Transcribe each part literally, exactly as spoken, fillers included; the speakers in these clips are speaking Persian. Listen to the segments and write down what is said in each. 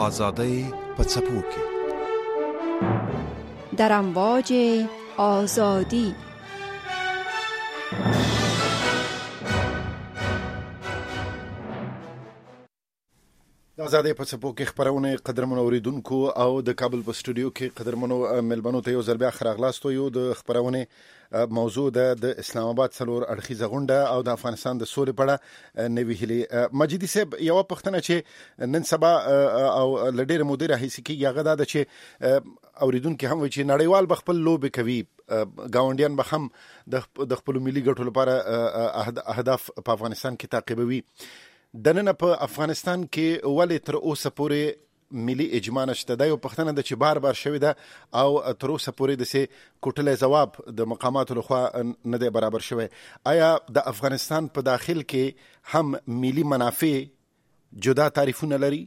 آزادی په څپو کې در امواج آزادی. د آزادۍ په څپو کې خپرونه قدرمنو اوریدونکو او د کابل په سټوډیو کې قدرمنو ملمنو ته یو ځل بیا ښه راغلاست. یو د خپرونه موضوع ده د اسلام آباد څلور اړخیزه غونډه او د افغانستان د سولې په اړه نوې هیلې. مجیدي صاحب، یو پوښتنه چې نن سبا او ل ډېرې مودې راهیسې کېږي هغه دا ده چې اوریدونکي هم وایي چې نړیوال به خپل لوبې کوي، ګاونډیان به هم د خپلو ملي ګټو لپاره اهداف په افغانستان کې تعقیبوي. دننه په افغانستان کې ولې تر اوسه پورې ملي اجماع نشته؟ دا یو پوښتنه ده چې بار بار شوې ده او تر اوسه پورې داسې کوټلی ځواب د مقاماتو لخوا نه دی برابر شوی. آیا د افغانستان په داخل کې هم ملي منافع جدا تعریفونه لري؟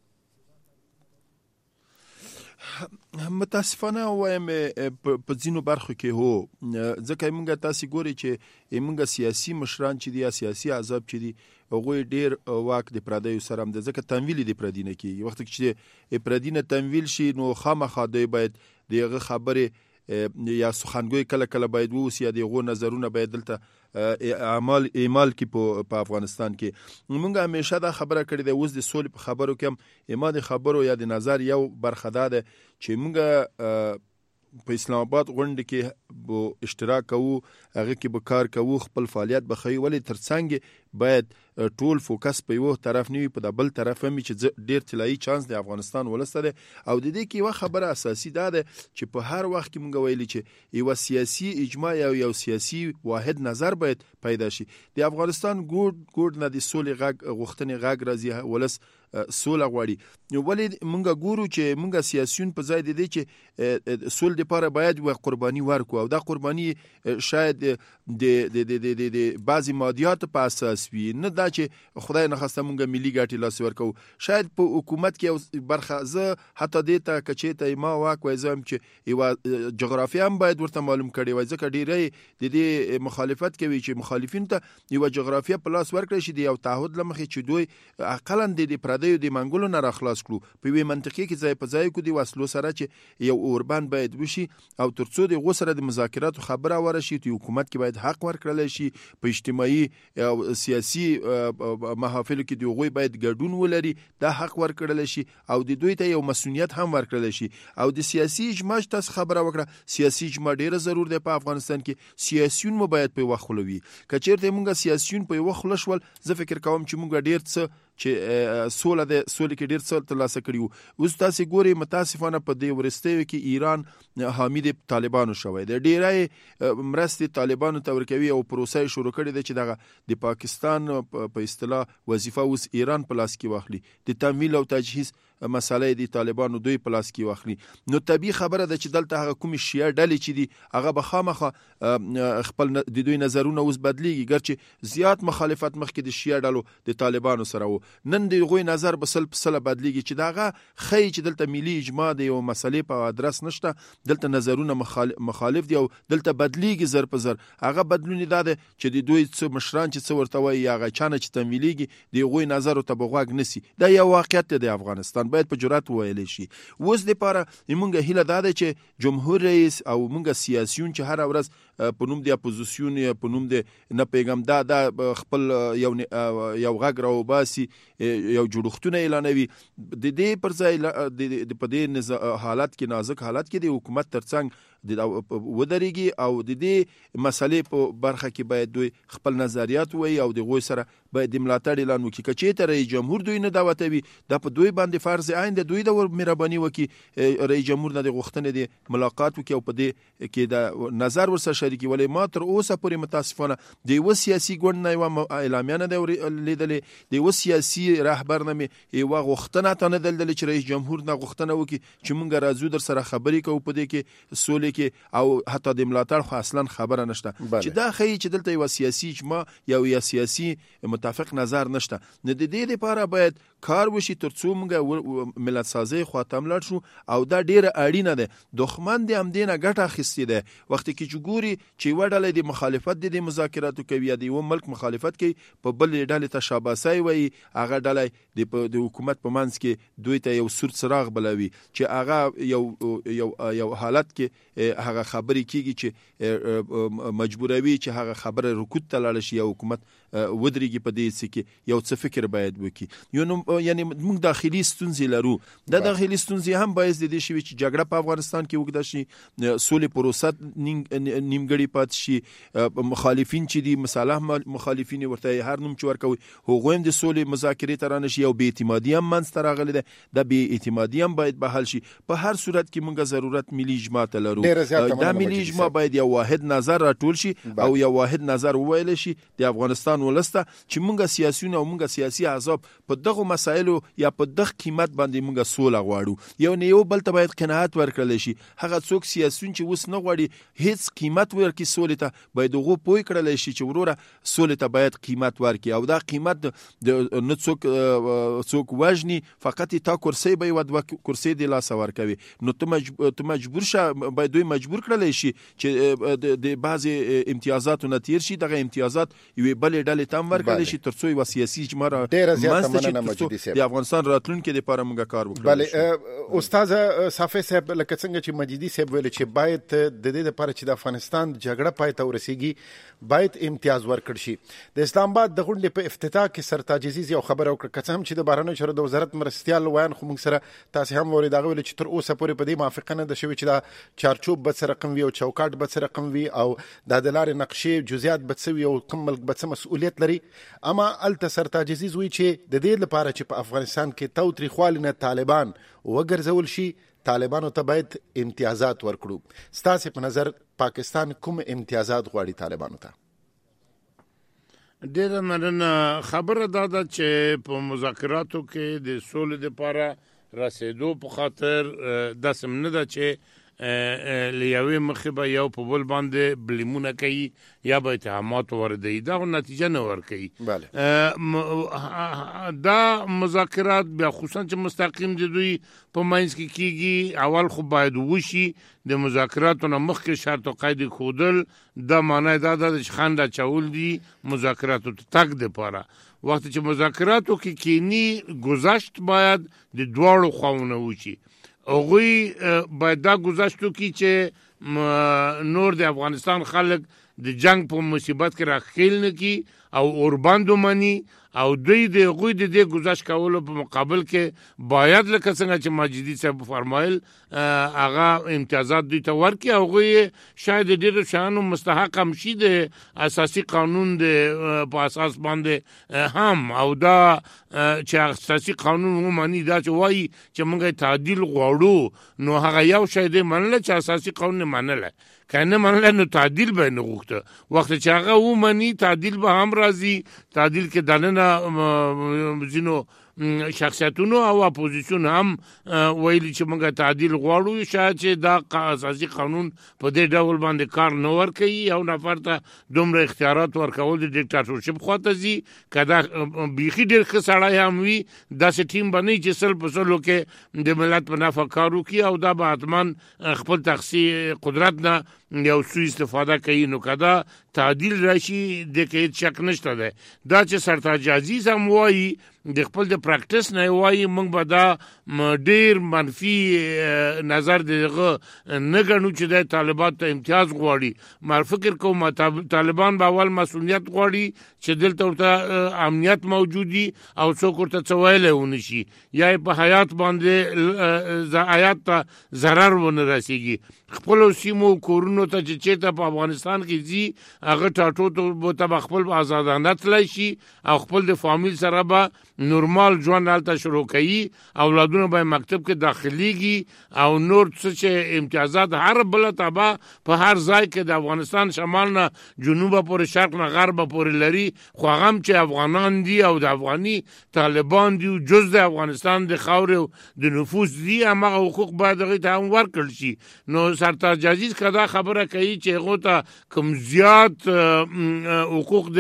متاسفانه وایم په ځینو برخو کې هو، ځکه موږ تاسو ګوري چې موږ سیاسي مشران چې دي یا سیاسي احزاب چې دي هغوی ډیر واک د پردیو سره هم ده، ځکه تمویل د پردي نه کېږي. وخت کې چې پردي نه تمویل شي نو خامخا دی باید دغه خبرې یا سخنګوی کله کله باید ووسی یا دغه نظرونه باید دلته اعمال اعمال کې په افغانستان کې. موږ همیشه دا خبره کړې ده، اوس د سولې په خبرو کې هم اما د خبرو یا د نظر یو برخه ده چې موږ په اسلام آباد غونډه کې به اشتراک کوو، هغه کې به کار کوو، خپل فعالیت به ښیو، ولې ترڅنګ باید ټول فوکس په یو طرف نه وي، په د بل طرف هم چې ډیر طلایي چانس د افغانستان ولسته ده. او د دې کې یو خبره اساسي ده چې په هر وخت کې موږ ویلي چې یو سیاسي اجماع یا یو سیاسي واحد نظر باید پیدا شي. د افغانستان ګوډ ګوډ نه د سولې غږ غوښتنې غږ راځي، ولس سوله غواړي. ولې موږ ګورو چې موږ سیاسيون په ځای دي چې سول لپاره باید و قرباني ورکو، او دا قرباني شاید د د د د د بعضی مادیات په اساس وي، نه دا چې خدای نه خواسته موږ ملي ګټې لاس ورکو. شاید په حکومت کې برخه زه حتی دې ته کچې ته ما واک وای زم چې یو جغرافي هم باید ورته معلوم کړي وای، ځکه ډیری د دې مخالفت کوي چې مخالفین ته یو جغرافیه په لاس ورکړي شي د یو تعهد لمخې چې دوی عقلاً د پردیو د منګولو نه راخلاص کړو، په وی منطقي کې ځای په ځای کو دی وسلو سره چې یو اوربان باید وشي، او ترڅو د غو سره د مذاکراتو خبره ورشي ته حکومت کې باید حق ورکړل شي، په اجتماعي او سیاسي محافلو کې دی غوي باید ګډون ولري، دا حق ورکړل شي، او د دوی ته یو مسؤلیت هم ورکړل شي. او د سیاسي اجماع تاسو خبره وکړه، سیاسي اجماع ډیره ضرور دی په افغانستان کې. سیاسيون مو باید په وخت خلوي، کچېرته موږ سیاسيون په وخت خلشول، زه فکر کوم چې موږ ډیر څه چې سوله د سولې کې ډیر څه ترلاسه کړي وو. اوس تاسو ګوري متاسفانه په دې ورستیو کې ایران حامد طالبانو شوی دی، ډیرای مرستې طالبانو ته ورکوي او پروسه شروع کړي ده چې دغه د پاکستان په اصطلاح وظیفه اوس ایران په لاس کې واخلي، د تمویل او تجهیز مسالې د طالبانو دوی په لاس کې واخلي. نو طبيعي خبره ده چې دلته هغه کوم شیعه ډلې چې دي هغه به خامخه خپل د دوی نظرونه اوس بدلیږي، ګرچې زیات مخالفت مخکې د شیعه ډلو د طالبانو سره وو، نن د غوی نظر بسل بسله بدلیږي چې داغه خی چې دلته ملي اجماع دی او مسلې په ادرس نشته، دلته نظرونه مخالف دي او دلته بدلیږي زر په زر. هغه بدلون دی چې د دوی څو مشران چې څو ورته وایي هغه چانه چې تمویلېږي د غوی نظر ته بغواګ نسی. دا یو واقعیت دی د افغانستان، باید په جرأت وویل شي. اوس لپاره موږ هیله ده چې جمهور رئیس او موږ سیاسيون چې هر ورځ په نوم د اپوزیسیون یا په نوم د نه پیغام دا د خپل یو یو غږ راو باسي، یو جوړښتونه اعلانوي، د دې پر ځای د په دې حالت کې نازک حالت کې د حکومت ترڅنګ د ودرېږي او د دې مسلې په برخه کې باید دوی خپل نظریات وایي او د غوي سره باید د ملاتړ اعلان وکړي. کچې ته رئیس جمهور دوی نه دعوتوي، دا په دوی باندې فرض عین د دوی د مهرباني وکړي، رئیس جمهور نه د غوښتنې د ملاقات وکړي او په دې کې د نظر ورسره شریکي. ولې ما تر اوسه پورې متاسفانه د یو سیاسي ګوند نه یو اعلامیه نه دی لیدلې، د یو سیاسي رهبر نه یو غوښتنه ته نه دلدل چې رئیس جمهور نه غوښتنه وکړي چې موږ راځو در سره خبرې کوو په دې کې سولې کې، او حتی د ملاتړ خو اصلا خبره نشته چې دا خی چې دلته یو سیاسي اجماع یا یو سیاسي متفق نظر نشته. نه د دې لپاره باید کار وشي ترڅو موږ ملت سازي خاطم لړ شو، او دا ډیره اړینه ده. دښمن دې هم دینه ګټه اخیستې ده. وخت کې چې ګوري چې یو ډله د مخالفت د مذاکراتو کوي یا د یو ملک مخالفت کوي په بل ډله ته شاباسي وي هغه ډله د حکومت په منځ کې دوی ته یو سور څراغ بلوي چې هغه یو یو یو حالت کې هغه خبرې کیږي چې مجبوروي چې هغه خبره رکوت ته لاړ شي یا حکومت ودرېږي په دې څه کې یو څه فکر باید وکړي یو یعنی موږ داخلي ستونزې لرو د داخلي ستونزې هم باعث د دې شي چې جګړه په افغانستان کې وګړه شي سولې پروسه نیمګړې پات شي مخالفین چې دي مصالح مخالفین ورته هر نوم چې ورکوي هغوی هم د سولې مذاکرې ته رانشي او بې اعتمادي هم منځته راغلې ده د بې اعتمادي هم باید بحال شي په هر صورت کې موږ ضرورت ملي اجماع ته لرو دا ملي اجماع باید یو واحد نظر راټول شي او یو واحد نظر وویل شي د افغانستان ولسته چې موږ سیاسيون او موږ سیاسي احزاب په دغه مسایلو یا په دغه قیمت باندې موږ سوله غواړو یو نه یو بل ته باید قناعت ورکړل شي هغه څوک سیاسيون چې وس نه غواړي هیڅ قیمت ورکړي سولې ته باید هغه پوي کړل شي چې وروره سولې ته باید قیمت ورکړي او دا قیمت د نه څوک څوک وژني فقط تا کرسي به ود کرسي د لاس ورکوي نو ته مجبور شه باید دوی مجبور کړل شي چې د بعضي امتیازاتو نتیر شي دغه امتیازات یو بل ډلې تام ورکړل شي ترڅو یو سیاسي اجماع د افغانستان راتلونکو لپاره موږ کار وکړو. بله استاد صافی صاحب لکه څنګه چې مجیدي صاحب ویل چې باید د دې لپاره چې د افغانستان جګړه پای ته ورسیږي باید امتیاز ورکړ شي. د اسلام آباد د غونډې په افتتاح کې سرتاج عزیز یو خبر وکړه که څه هم چې د بهرنیو چارو د وزارت مرستیال وایي خو موږ سره تاسو هم ورې دغه ویل چې تر اوسه پورې په دې موافقه نه ده شوې چې دا چارچوب به څه رقم وي او چوکاټ به څه رقم وي او د د لارې نقشې جزئیات به څه وي او کوم ملک به څه مسؤلیت لري. اما الته سرتاج عزیز وایي چې د دې لپاره چې په افغانستان کې تاوتریخوالي نه طالبان وګرځول شي طالبانو ته باید امتیازات ورکړو. ستاسو په نظر پاکستان کوم امتیازات غواړي طالبانو ته؟ ډیره مننه. خبره دا ده چې په مذاکراتو کې د سولې لپاره رسیدو په خاطر د سمنه ده چې لیاوی مخې به یو په بل باندې بلیمونه کوي یا به اتهامات ورده دا نتیجه نه ورکوي. دا مذاکرات بیا خصوصا چې مستقیم د دوی په منځ کې کیږي اول خو باید وشي د مذاکراتو نه مخکې شرط او قید خودل دا معنی دا ده چې خنده چول دي مذاکراتو ته تک د پاره وخت چې مذاکراتو کې کینی گذشت باید د دواړو خواونه وشي اوغوی باید دا گذاشتو کی چې نور د افغانستان خلک د جنگ په مصیبت کې راخیل نه کی او اورباندو منی او دوی د غوی د دې گذاشت کولو په مقابل کې باید لکه څنګه چې ماجدي صاحب فرمایل هغه امتیازات دوی ته ورکړي او غوی شاید ډېر شانو مستحق هم شي د اساسي قانون د په اساس باندې هم او دا چې اساسي قانون ومني دا چې وایي چې موږ تعدیل غواړو نو هغه یو شی دی منل چې اساسي قانون منل کنه منل نو تعدیل به نه غوښته وخت چې هغه ومني تعدیل به هم راځي تعدیل کې دننه زینو شخصیتونو او اپوزیشن هم ویلي چې موږ تعدیل غواړو شاید چې دا اساسي قانون په دې ډول باندې کار نه ورکوي او نفر ته دومره اختیارات ورکول د ډیکټاتورشپ خواته ځي کدا بیخي ډېر ښه سړی هم وي داسې ټیم به نه چې سل په سلو کې د ملت په نفع کار وکړي او دا به حتما خپل تخصیص قدرت نه یو سوء استفاده کوي نو کدا تعدیل راشي د کې شک نشته ده دا چې سرتاج عزیز هم وایي د خپل د پریکټس نه وایي موږ به دا ډیر منفي نظر دغه نه ګڼو چې د طالبان ته امتیاز غواړي ما فکر کوم طالبان به اول مسؤلیت غواړي چې دلته ورته امنیت موجودي او څوک ورته څه ویلی ونه شي یا په حیات باندې حیات ته ضرر ونه رسیږي خپل سیمو کورونو ته چې چیرته په افغانستان کې ځي هغه ټاټو ته خپل آزادانه تللی شي او خپل د فامیل سره به نورمال ژوند هلته شروع کوي اولادونه به مکتب کې داخليږي او نور څه چې امتیازات هر بله تبه په هر ځای کې د افغانستان شمال نه جنوبه پورې شرق نه غربه پورې لري خو هغه هم چې افغانان دي او د افغاني طالبان دي جز د افغانستان د خاورې د نفوس دي همغه حقوق باید هغوی ته هم ورکړل شي. نو سرتاج عزیز که دا خبره کوي چې هغو ته کوم زیات حقوق د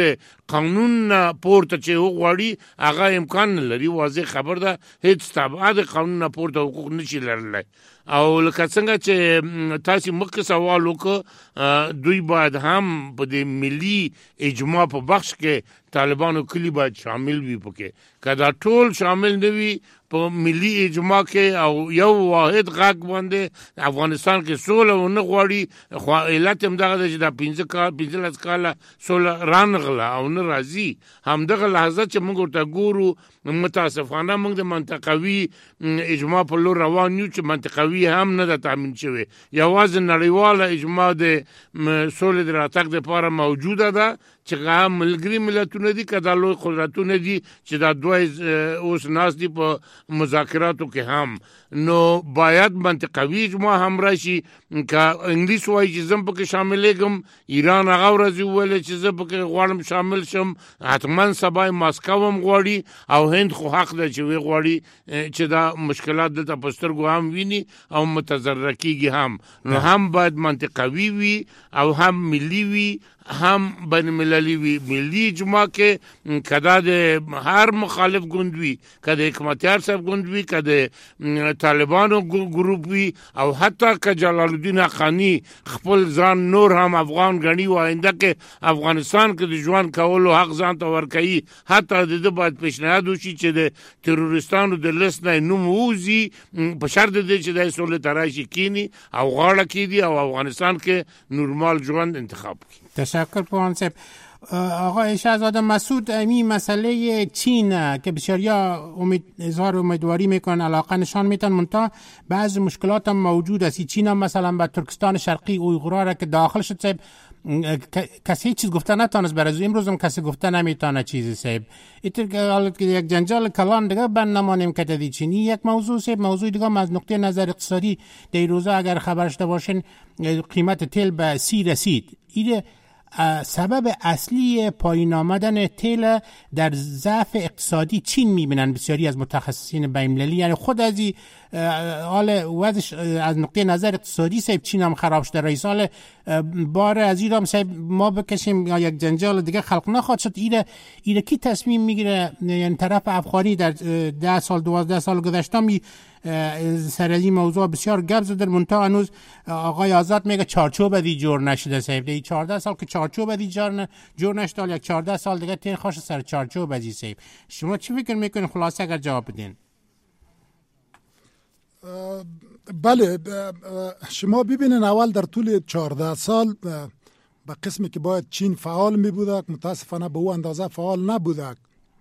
قانون پورته چې وغواړي هغه امکان نه لري. واضح خبر ده هیڅ تابع د قانون پورته حقوق نشي لرلای. او لکه څنګه چې تاسو مخکې سوال وکړ دوی باید هم په د ملي اجماع په بخش کې طالبانو کلی باید شامل وي. پکې کدا ټول شامل نه وي په ملي اجماع کې او یو واحد غاک باندې افغانستان کې سوله ونه غواړي، خو علت هم دغه چې د پنځه کال پنځه لس کاله سوله رانغله او نه راځي. همدغه لحظه چې موږ ورته ګورو متاسفانه موږ د منطقوي اجماع په لور روان یو چې منطقوي هم نه د تامین شوی. یوازې نړیواله اجماع د سولې د راتګ لپاره موجوده ده چې هغه ملګري ملتونه دي که دا لوی قدرتونه دي چې دا دوه اوس ناس دي په مذاکراتو کې هم. نو باید منطقوي اجماع هم راشي. که انګلیس وایي چې زم پکې شاملېږم، ایران هغه ورځ وویل چې زه پکې غواړم شامل شم، حتما سبا ماسکو هم غواړي او هند خو حق ده چې وی غواړي چې دا مشکلات دلته په سترګو هم ویني او متضرر کیږي هم. نو هم باید منطقوي وي او هم ملي وي هم بین المللي وي. ملي اجماع کې کدا د هر مخالف ګوند وي، کدا حکمتیار صاحب ګوند وي، کدا طالبانو ګروپ وي او حتی که جلال الدین حقانی خپل ځان نور هم افغان غني و آینده کې افغانستان کې د ژوند کولو حق ځان ته ورکوي، حتی د ده باید پیشنهاد وشي چې د تروریستانو د لیست نه نوم ووځي په شرط دی چې د سولې ته راشي کینی او غاړه کیدي او افغانستان کې نورمال ژوند انتخاب کړي. تشکر پوان صاحب. آقای شهزاده مسعود، امی مسئله چین که بسیاریا امید اظهار امیدواری میکنن، علاقه نشان میتن، منتها بعض مشکلات هم موجود است. چین هم مثلا به ترکستان شرقی اویغورا را که داخل شد صاحب کسی چیز گفته نتانست، برای امروز هم کسی گفته نمیتونه چیزی صاحب. ایتر که یک جنجال کلان دیگه بند نمانیم که تدی چینی یک موضوع صاحب. موضوع دیگه از نقطه نظر اقتصادی در روزه اگر خبرش باشین قیمت تیل به سی رسید. ایده سبب اصلی پایین آمدن تیل در ضعف اقتصادی چین میبینن بسیاری از متخصصین بین‌المللی. یعنی خود از این حال وضعش از نقطه نظر اقتصادی صاحب چین هم خراب شده. رئیس حال بار از ایران صاحب ما بکشیم یا یک جنجال دیگه خلق نخواد شد. ایره ایره کی تصمیم میگیره؟ یعنی طرف افغانی در ده سال دوازده سال گذشته می سر این موضوع بسیار گپ زده، منتها هنوز آقای آزاد میگه چارچوب دی جور نشده صاحب. دی چهارده سال که چارچوب دی جور جور نشده، یک چهارده سال دیگه تیر خوش سر چارچوب دی صاحب. شما چی فکر میکنین خلاصه اگر جواب بدین؟ بله، شما ببینین اول در طول چهارده سال به قسمی که باید چین فعال می بودک متاسفانه به او اندازه فعال نبودک.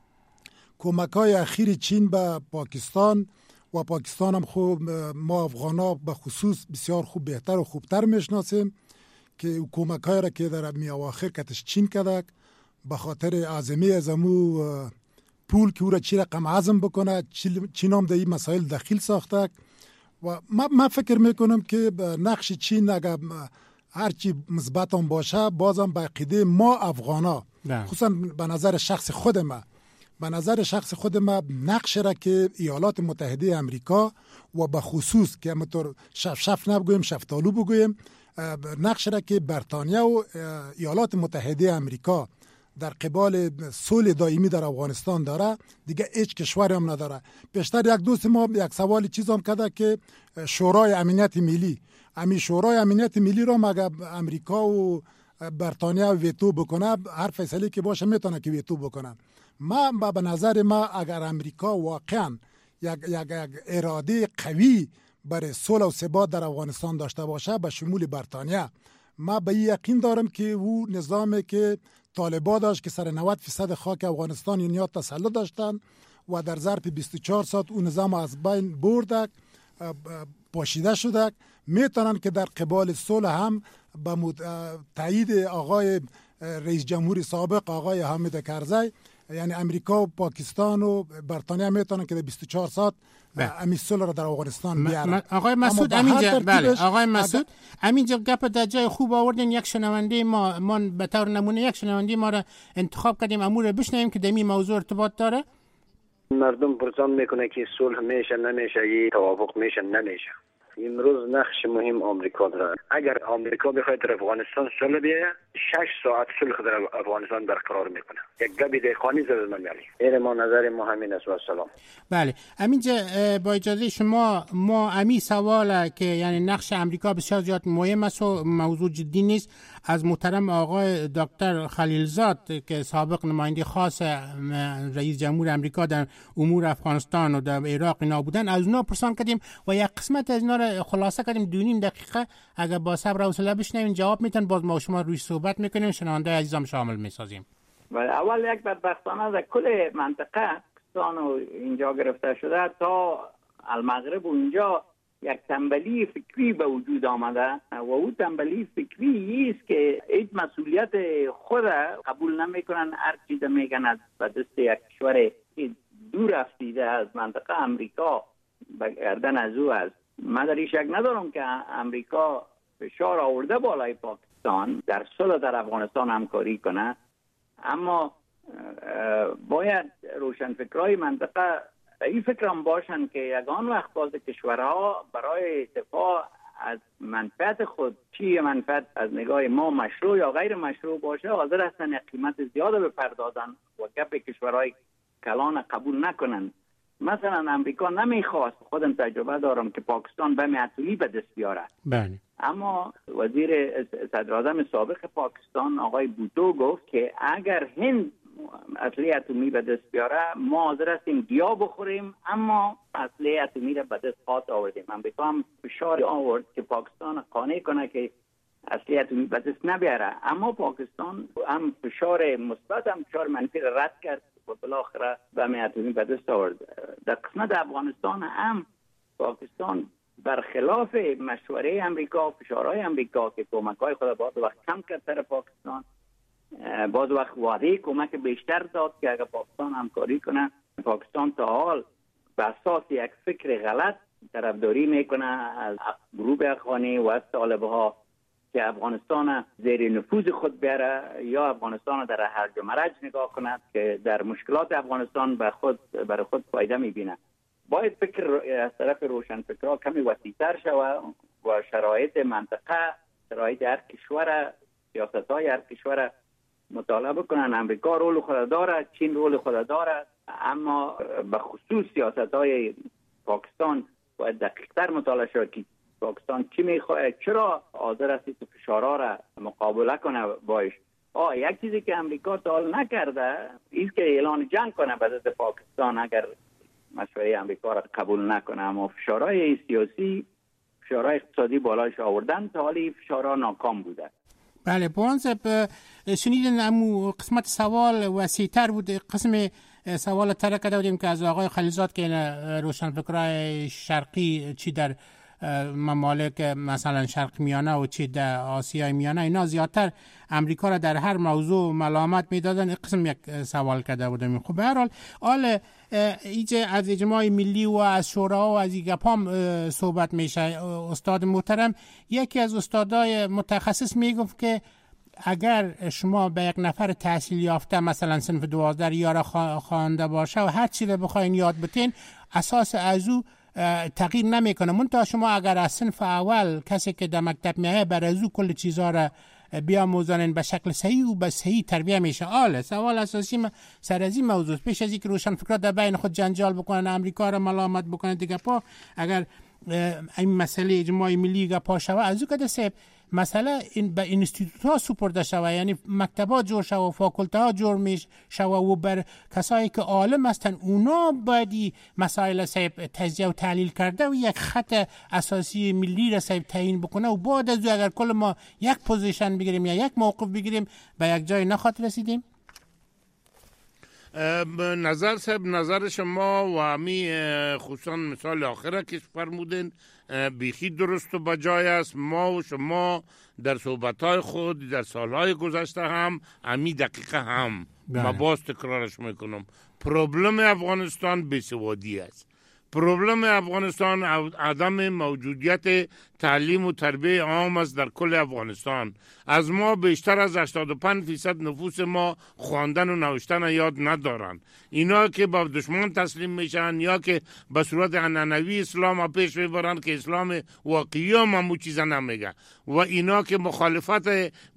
کمک های اخیر چین به پاکستان و پاکستان هم خوب ما افغانا به خصوص بسیار خوب بهتر و خوبتر میشناسیم که کمک های را که در می اواخر کتش چین کدک به خاطر عظمه از امو پول که او را چی رقم عظم بکنه. چین هم در این مسائل دخیل ساختک و ما, ما فکر میکنم که نقش چین اگر هرچی مثبت هم باشه بازم به عقیده ما افغانا، خصوصا به نظر شخص خود ما به نظر شخص خود ما نقش را که ایالات متحده امریکا و به خصوص که همطور شف شف نبگویم شفتالو بگویم، نقش را که بریتانیا و ایالات متحده امریکا در قبال صلح دائمی در افغانستان داره دیگه هیچ کشوری هم نداره. بیشتر یک دوست ما یک سوال چیز هم کرده که شورای امنیت ملی، امی شورای امنیت ملی را مگه امریکا و بریتانیا ویتو بکنه، هر فیصله که باشه میتونه که ویتو بکنه. ما به نظر ما اگر امریکا واقعا یک, یک, یک اراده قوی برای صلح و ثبات در افغانستان داشته باشه به شمول بریتانیا، ما به یقین دارم که او نظامی که طالبان داشت که سر نود درصد خاک افغانستان یونیا تسلط داشتن و در ظرف بیست و چهار ساعت اون نظام از بین بردک پاشیده شدک، میتونن که در قبال صلح هم به تایید آقای رئیس جمهور سابق آقای حامد کرزی، یعنی امریکا و پاکستان و بریتانیا میتونن که در بیست و چهار ساعت امی صلح را در افغانستان بیارن. آقای مسعود امینجا، بله آقای مسعود امینجا گپ در جای خوب آوردین. یک شنونده ما ما به طور نمونه یک شنونده ما را انتخاب کردیم امور بشنویم که دمی موضوع ارتباط داره. مردم پرسان میکنه که صلح میشه نمیشه، یه توافق میشه نمیشه. امروز نقش مهم آمریکا داره. اگر آمریکا بخواد در افغانستان صلح بیاره، شش ساعت صلح در افغانستان برقرار میکنه. یک گبی دهقانی زد من میالی. این ما نظر ما همین است و سلام. بله همینجا با اجازه شما ما امی سواله که یعنی نقش امریکا بسیار زیاد مهم است و موضوع جدی نیست از محترم آقای دکتر خلیلزاد که سابق نماینده خاص رئیس جمهور امریکا در امور افغانستان و در عراق اینا بودن از اونا پرسان کردیم و یک قسمت از اینا رو خلاصه کردیم دو نیم دقیقه اگر با صبر و حوصله بشنوین جواب میتن باز ما شما روی صحبت میکنیم شنونده عزیزم شامل میسازیم. ولی اول یک بدبختانه از کل منطقه پاکستان و اینجا گرفته شده تا المغرب و اینجا یک تنبلی فکری به وجود آمده و اون تنبلی فکری است که هیچ مسئولیت خود قبول نمیکنن، هر چیز میگن از به دست یک کشور دور رفتیده از منطقه امریکا به گردن از او است. من در این شک ندارم که امریکا فشار آورده بالای پاکستان در صلح در افغانستان همکاری کنه، اما باید روشنفکرای منطقه این فکر هم باشن که یگان وقت باز کشورها برای دفاع از منفعت خود چی منفعت از نگاه ما مشروع یا غیر مشروع باشه حاضر هستن یک قیمت زیاده بپردازن و گپ کشورهای کلان قبول نکنن. مثلا امریکا نمیخواست، خودم تجربه دارم، که پاکستان بم اتمی به دست بیاره. بله. اما وزیر صدراعظم سابق پاکستان آقای بوتو گفت که اگر هند اسلحه اتمی به دست بیاره ما حاضر هستیم گیاه بخوریم، اما اسلحه اتمی را به دست خواهد آوردیم. امریکا هم فشار آورد که پاکستان قانع کنه که اسلحه اتمی به دست نبیاره، اما پاکستان هم فشار مثبت هم فشار منفی را رد کرد و بالاخره بم اتمی به دست آورد. در قسمت افغانستان هم پاکستان برخلاف مشوره امریکا، فشارهای امریکا که کمک‌های خود باز وقت کم کرد سر پاکستان، باز وقت وعده کمک بیشتر داد که اگر پاکستان همکاری کنه. پاکستان تا حال به اساس یک فکر غلط طرفداری میکنه از گروه افغانی و از طالبها که افغانستان زیر نفوذ خود بیاره یا افغانستان در هرج و مرج نگاه کند که در مشکلات افغانستان به خود برای خود فایده میبینه. باید فکر از طرف روشنفکرها کمی وسیع‌تر شود و شرایط منطقه، شرایط هر کشور، سیاست‌های هر کشور مطالعه بکنن. امریکا رول خود داره، چین رول خود داره، اما به خصوص سیاست‌های پاکستان باید دقیق‌تر مطالعه شود که پاکستان چی میخواد، چرا حاضر است که فشارها را مقابله کنه باش. آه یک چیزی که امریکا تا حال نکرده است که اعلان جنگ کنه به ضد پاکستان اگر مشوره امریکا را قبول نکنه، اما فشارهای سیاسی، فشارهای اقتصادی بالایش آوردن تا حالی فشارها ناکام بوده. بله پوانسب شنیدن امو قسمت سوال وسیع‌تر بود. قسم سوال ترک کرده بودیم که از آقای خلیلزاد که روشنفکرای شرقی چی در ممالک مثلا شرق میانه و چی در آسیای میانه اینا زیادتر امریکا را در هر موضوع ملامت میدادن. قسم یک سوال کرده بودیم. خب به هر حال آل ایجا از اجماع ملی و از شورا و از این گپام صحبت میشه. استاد محترم یکی از استادای متخصص میگفت که اگر شما به یک نفر تحصیل یافته مثلا صنف دوازده یا خوانده باشه و هر چی رو بخواین یاد بتین اساس از او تغییر نمیکنه، منتها شما اگر از صنف اول کسی که در مکتب میه بر از او کل چیزها را بیاموزانن به شکل صحیح و به صحیح تربیه میشه. آله سوال اساسی سر از این موضوع پیش از اینکه روشنفکران در بین خود جنجال بکنن، امریکا را ملامت بکنن دیگه پا اگر این مسئله اجماع ملی گپا شوه از او که سه مسئله این به اینستیتوت ها سپرده شوه، یعنی مکتبات جور شوه، فاکولته ها جور میش شوه و بر کسایی که عالم هستن اونا باید مسائل سیب تجزیه و تحلیل کرده و یک خط اساسی ملی را سیب تعیین بکنه و بعد از اگر کل ما یک پوزیشن بگیریم یا یک موقف بگیریم به یک جای نخواهد رسیدیم. نظر صاحب نظر شما و همی خصوصا مثال آخره که فرمودین بیخی درست و بجای است. ما و شما در صحبتهای خود در سالهای گذشته هم همی دقیقه هم ما باز تکرارش میکنم پروبلم افغانستان بیسوادی است. پروبلم افغانستان عدم موجودیت تعلیم و تربیه عام است در کل افغانستان. از ما بیشتر از هشتاد و پنج درصد نفوس ما خواندن و نوشتن یاد ندارن. اینا که با دشمن تسلیم میشن یا که به صورت عنعنوی اسلام پیش میبرن که اسلام واقعی هم همون چیزا نمیگه، و اینا که مخالفت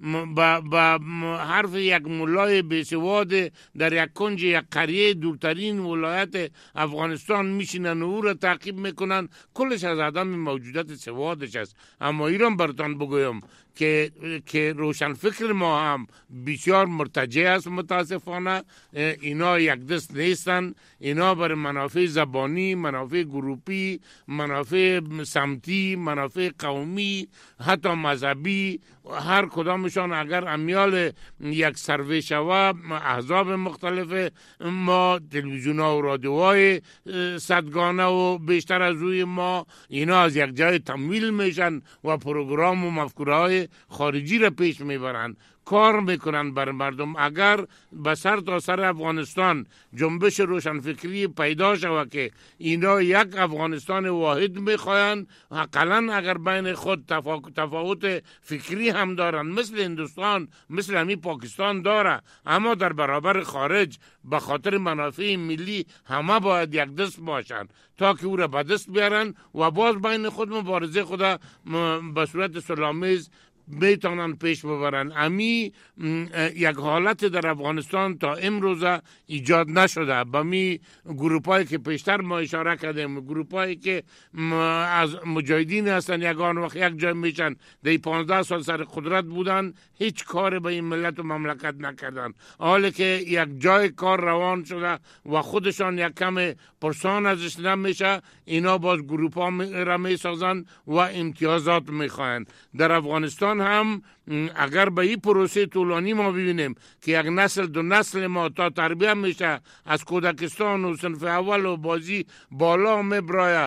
با حرف یک مولای بیسواد در یک کنج یک قریه دورترین ولایت افغانستان میشینن و او را تعقیب میکنن، کلش از عدم موجودیت سوادش است. اما ایران براتان بگویم که که روشن فکر ما هم بسیار مرتجع است. متاسفانه اینا یک دست نیستن. اینا بر منافع زبانی، منافع گروپی، منافع سمتی، منافع قومی، حتی مذهبی، هر کدامشان اگر امیال یک سروی شوه، احزاب مختلف ما، تلویزیون ها و رادیوهای صدگانه و بیشتر از روی ما، اینا از یک جای تمویل میشن و پروگرام و مفکوره های خارجی را پیش میبرند، کار میکنن بر مردم. اگر به سر تا سر افغانستان جنبش روشنفکری پیدا شود که اینا یک افغانستان واحد میخواین، حقاً اگر بین خود تفاوت فکری هم دارن مثل هندوستان، مثل همی پاکستان داره، اما در برابر خارج به خاطر منافع ملی همه باید یک دست باشن تا که او را به دست بیارن و باز بین خود مبارزه خدا به صورت صلح‌آمیز میتونن پیش ببرن. امی یک حالت در افغانستان تا امروز ایجاد نشده. با می گروپایی که پیشتر ما اشاره کردیم، گروپایی که از مجاهدین هستن، یگان وقت یک جای میشن، دی پانزده سال سر قدرت بودن، هیچ کار به این ملت و مملکت نکردن. حالا که یک جای کار روان شده و خودشان یک کم پرسان ازش نمیشه، اینا باز گروپا را میسازن و امتیازات میخواین. در افغانستان هم اگر به این پروسه طولانی ما ببینیم که یک نسل دو نسل ما تا تربیه میشه، از کودکستان و صنف اول و بازی بالا میبرایه،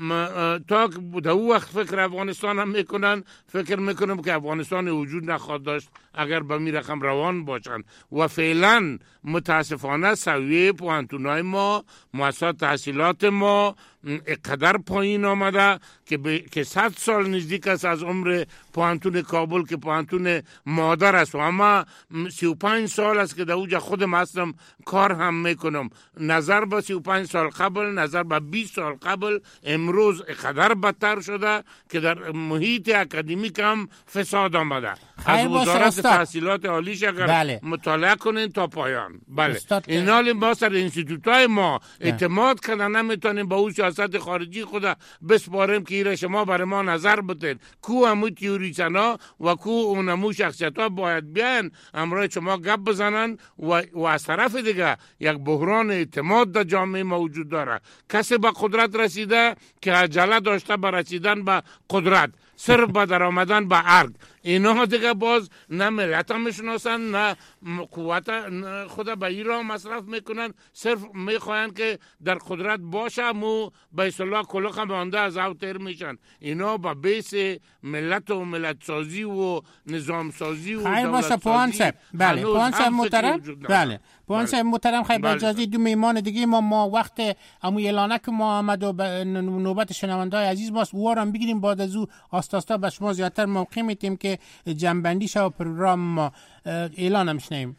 تا در او وقت فکر افغانستان هم میکنن، فکر میکنم که افغانستان وجود نخواهد داشت اگر به می رقم روان باشن. و فعلا متاسفانه سویه پوانتونای ما، مؤسسات تحصیلات ما اقدر پایین آمده که ب... که صد سال نزدیک است از عمر پوانتون کابل که پوانتون مادر است، و اما سی و پنج سال است که در اوجا خودم هستم کار هم میکنم. نظر به سی و پنج سال قبل، نظر به بیست سال قبل، امروز اقدر بدتر شده که در محیط اکادمیک هم فساد آمده. از وزارت تحصیلات عالیش اگر بله. مطالعه کنین تا پایان. بله این حال ما سر انستیتوتای ما اعتماد کردن نمیتونیم با اون سیاست خارجی خدا بسپاریم که ایره شما برای ما نظر بتین. کو همون تیوریسنا و کو اونمو شخصیت ها باید بیان امروز شما گپ بزنن و, و از طرف دیگه یک بحران اعتماد در جامعه موجود داره. کسی به قدرت رسیده که عجله داشته به رسیدن به قدرت، صرف به در آمدن به ارگ. اینا دیگه باز نه ملت هم میشناسن نه قوت خود به ایران مصرف میکنن، صرف میخواین که در قدرت باشه مو به اصطلاح کلوخ مانده از او تیر میشن. اینا با بیس ملت و ملت سازی و نظام سازی و خیلی باشه پوان صاحب. بله پوان صاحب محترم. بله پوان صاحب محترم خیلی با اجازه دو میمان دیگه ما ما وقت امو اعلانه که ما آمد و نوبت شنوندای عزیز باست وارم بگیریم، بعد از او آستاستا به شما زیادتر موقع میتیم که جنبندی شو پروگرام ما اعلان هم شنیم.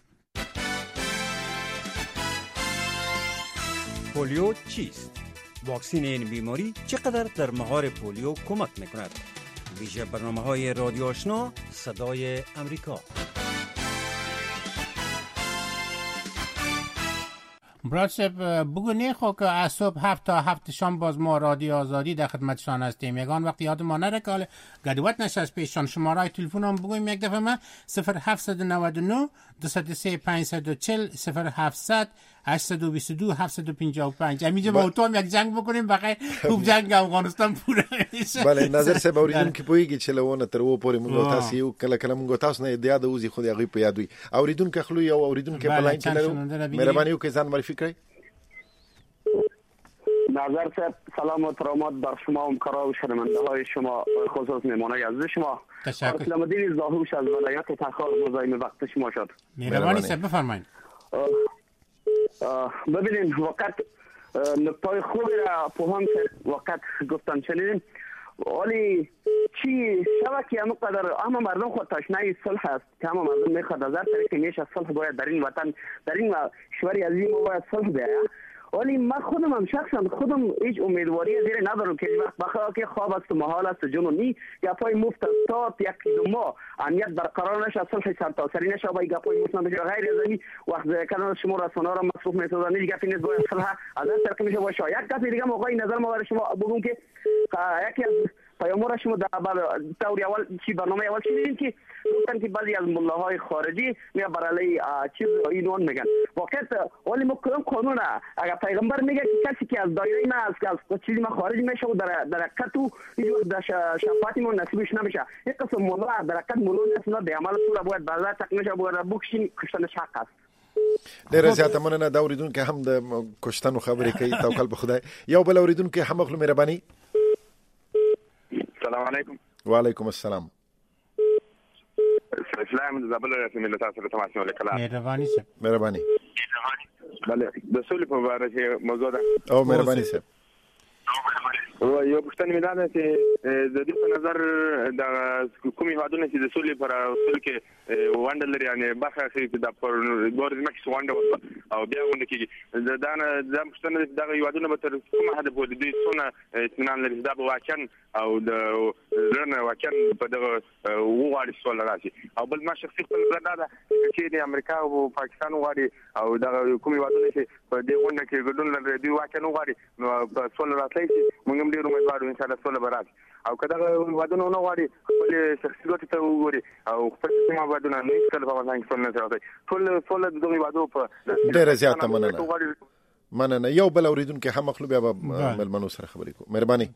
پولیو چیست؟ واکسین این بیماری چقدر در مهار پولیو کمک میکند؟ ویژه برنامه های رادیو آشنا صدای امریکا. براد صاحب بگو نیخو که از صبح هفت تا هفت شام باز ما رادیو آزادی در خدمتشان هستیم. یگان وقتی یاد ما نره که حالا گدوت نشه از پیششان. شماره تلفن هم بگویم یک دفعه ما صفر هفت نه نه دو صفر سه پنج چهار صفر صفر هفت هشت دو دو دو هفت پنج پنج. همینجا با تو هم یک جنگ بکنیم بقیه خوب جنگ افغانستان پوره میشه. بله نظر صاحب اوریدونکو پویږي چې لونه تر و پورې موږ تاسو یو کله کله موږ تاسو نه د یاد اوزي خو هغه په یاد وي. اوریدونکو خلو یو اوریدونکو په لاین کې لرو. مهرباني وکړئ ځان معرفي کړئ. نظر صاحب سلام و احترامات بر شما و همکاران و شنونده های شما، خصوص مهمانای عزیز شما. تشکر. اسلام الدین زاهوش از ولایت تخار مزاحم وقت شما شد. مهربانی صاحب بفرمایید. ببینید وقت نکته خوبی را پوهان که وقت گفتن شنیدیم. ولی چی شبه که همونقدر همه مردم خود تشنه صلح است که همه مردم میخواد از هر طریق میشه صلح باید در این وطن در این کشور عظیم باید صلح بیاید. ولی من خودم هم شخصا خودم هیچ امیدواری دیگه ندارم که وقت بخواد که خواب است و محال است جنونی گپای مفت تا یک دو ماه امنیت برقرار نشه صلح سرتاسری نشه با گپای مفت بشه غیر از این وقت کردن شما رسانه‌ها را مصروف می‌سازن این گپی نیست باید صلح از هر طریق میشه باشه. یک گپ دیگه موقعی نظر ما شما بگم که یکی از پیام‌ها شما در طور اول چی برنامه اول چیزی که گفتن که بعضی از ملاهای خارجی میاد برای چیز اینون میگن واقعا. ولی ما کدام قانون اگر پیغمبر میگه که کسی که از دایره ما از از چیزی ما خارج میشه و در در کتو در شفاعت ما نصیبش نمیشه. یک قسم مولا در کت مولا نه به عمل پورا باید بازار تکنش باید بکشین کشتن شق است. ډیره زیاته مننه دا اوریدونکو هم د کشتنو خبرې کوي توکل په خدای. یو بل اوریدونکو هم خپل مهرباني. السلام علیکم. وعلیکم السلام. اسلام د زابل رسمي ملت سره تماس وکړه. مهرباني سه. مهرباني. بله د سولې په اړه چې موضوع ده. او مهرباني سه. او یو پښتني ملت چې د دې په نظر د کومي هوادونه چې د سولې پر اصول کې وانډ لري یعنی برخه چې د پر ګورزمک وانډ او بیا ونه کې دا نه د پښتني د هوادونه به تر کومه حد پورې د دې څونه اطمینان لري دا به واقعا او د رنه واقعا په دغه وغواړي سول راشي. او بل ما شخصي خپل نظر دا چې د امریکا او پاکستان وغواړي او د کومي هوادونه چې په دې ونه کې ګډون لري دی واقعا وغواړي نو په سول راتلای شي موږ ډیر امیدوار یو ان شاء الله سول به راشي. او کله هوادونه نه غواړي خپل شخصي ګټې ته وګوري او خپل سیمه هوادونه نه کله په افغانستان کې سول نه راځي ټول ټول د دغه هوادو په ډیره زیاته مننه. مننه. یو بل اوریدونکو هم خپل بیا ملمنو سره خبرې کو. مهرباني.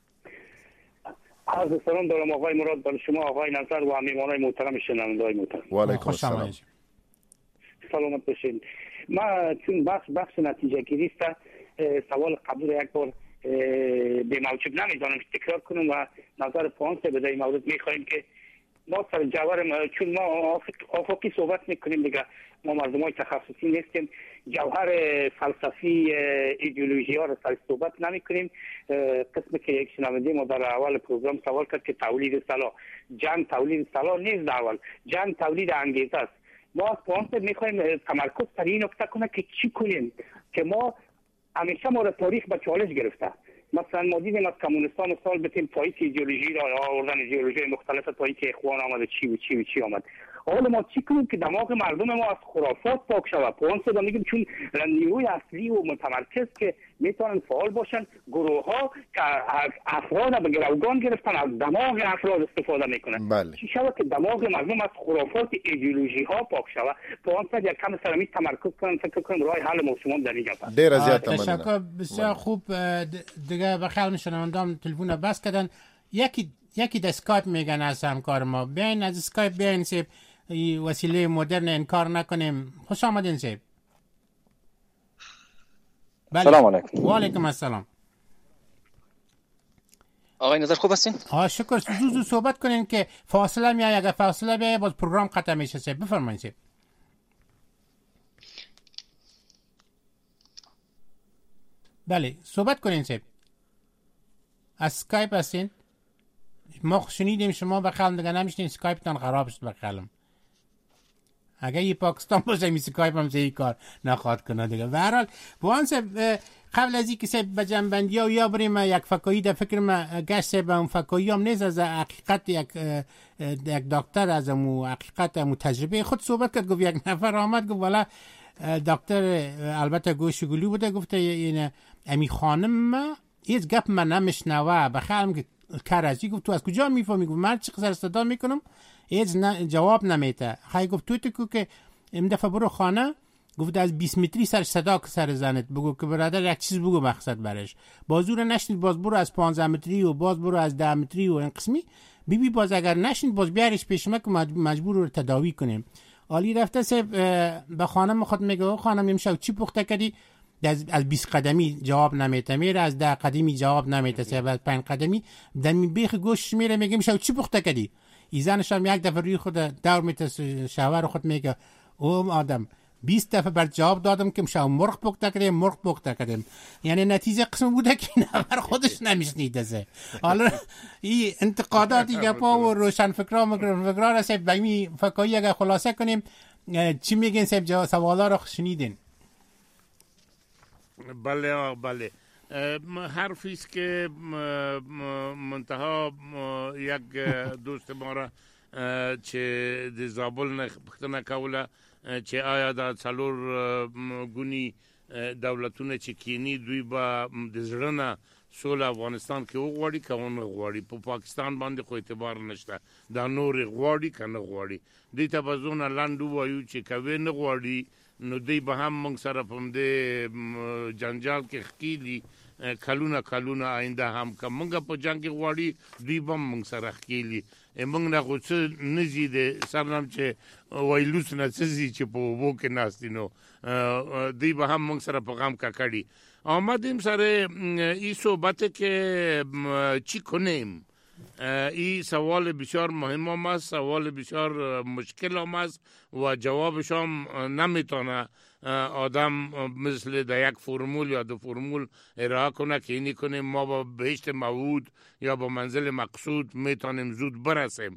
عرض سلام دارم آقای مراد بر شما آقای نظر و میهمانان محترم شنوندگان محترم. و علیکم السلام. سلامت باشین. ما چون بخش بخش نتیجه گیری است سوال قبل یک بار به موجب نمیدانم تکرار کنم و نظر پانسه به این مورد میخوایم که ما سر جوهر چون ما افقی صحبت میکنیم دیگه ما مردم های تخصصی نیستیم جوهر فلسفی ایدئولوژی ها رو سر صحبت نمی کنیم. قسمی که یک شنونده ما در اول پروگرام سوال کرد که تولید سلاح جنگ تولید سلاح نیست، در اول جنگ تولید انگیزه است. ما از پانسه میخوایم تمرکز سر این نکته کنه که چی کنیم که ما همیشه ما را تاریخ به چالش گرفته. مثلا ما دیدیم از کمونستان سال بتیم تایید ایدئولوژی را آوردن ایدئولوژی مختلف تایید که اخوان آمده چی و چی و چی آمد. حالا ما چی کنیم که دماغ مردم ما از خرافات پاک شود. پانسه میگیم چون نیروی اصلی و متمرکز که میتونن فعال باشن گروه ها که افراد به گروگان گرفتن از دماغ افراد استفاده میکنن. بله. چی شود که دماغ مردم از خرافات ایدئولوژی ها پاک شود. پانسه یک کم سرمی تمرکز کنن فکر کنم راه حل موضوع در اینجا است. دیر زیاد تشکر بسیار خوب. دیگه بخیر شنوندگان تلفن بس کردن. یکی یکی د اسکایپ میگن از همکار ما بیاین از اسکایپ بیاین سیب وسیله مدرن انکار نکنیم. خوش آمدین سیب. بله. سلام علیکم. و علیکم السلام. آقای نظر خوب هستین؟ آه شکر. زود صحبت کنین که فاصله میای، اگر فاصله بیای باز پروگرام قطع میشه. سیب بفرمایید سیب. بله صحبت کنین سیب. از اسکایپ هستین؟ ما شنیدیم شما بخالم دیگه نمیشتین اسکایپتان خراب شد بخالم. اگه یه پاکستان باشه می اسکایپ هم زی کار نخواد کنه دیگه. به هر حال وانس قبل از اینکه سه به جنبندی ها یا بریم یک فکایی در فکر ما گشت به اون فکایی هم نیست از حقیقت یک یک دکتر از مو حقیقت مو تجربه خود صحبت کرد. گفت یک نفر آمد گفت والا دکتر البته گوشگولی بوده گفته این امی خانم هیچ گپ من نمیشنوه بخالم که کرجی. گفت تو از کجا میفهمی؟ گفت من چقدر استعداد میکنم هیچ جواب نمیده. خیلی گفت تو تو که این دفعه برو خانه گفت از بیست متری سر صدا سر زنت بگو که برادر یک چیز بگو مقصد برش بازور نشنید باز برو از پانزده متری و باز برو از ده متری و این قسمی بی بی باز اگر نشنید باز بیارش پیش ما که مجبور رو تداوی کنیم. عالی رفته سه به خانم خود میگه خانم امشب چی پخته کردی؟ از بیست قدمی جواب نمیده. میره از ده قدمی جواب نمیده. سه از پنج قدمی دمی بیخ گوش میره میگه میشه چی پخته کردی؟ ایزنش هم یک دفعه روی خود دور میته شوهر خود میگه او آدم بیست دفعه بر جواب دادم که شما مرغ پخته کردیم مرغ پخته کردیم. یعنی نتیجه قسم بوده که این بر خودش نمیشنیده. حالا این انتقاداتی گپا و روشن فکرا مگر فکرا را سب بمی فکایی اگر خلاصه کنیم چی میگین سب سوالا رو شنیدین؟ بله بله حرفی است که منتها یک دوست ما را چې د زابل نه پښتنه کوله چې آیا د څلور ګونی دولتونه چې کینی دوی به د زړه سول افغانستان کې وغواړي کونه غواړي په پا پاکستان باندې خو اعتبار نشته دا نور غواړي کنه غواړي دې ته بزونه لاندو وایو چې کوي نه غواړي نو دوی به هم موږ سره په دې جنجال کې خکېلی کلونه کلونه آینده هم که موږ په جنگ غواړي دوی به موږ سره خکېلی موږ نه خو څه نه زی د سرنام چې وایلوس نه څه زی چې په اوبو کې ناست نو دوی به هم موږ سره په غم ککړي آمدیم سر این صحبت که چی کنیم. این سوال بسیار مهم هم است، سوال بسیار مشکل هم است و جوابش هم نمیتونه آدم مثل در یک فرمول یا دو فرمول ارائه کنه که اینی کنیم ما با بهشت موعود یا با منزل مقصود میتونیم زود برسیم.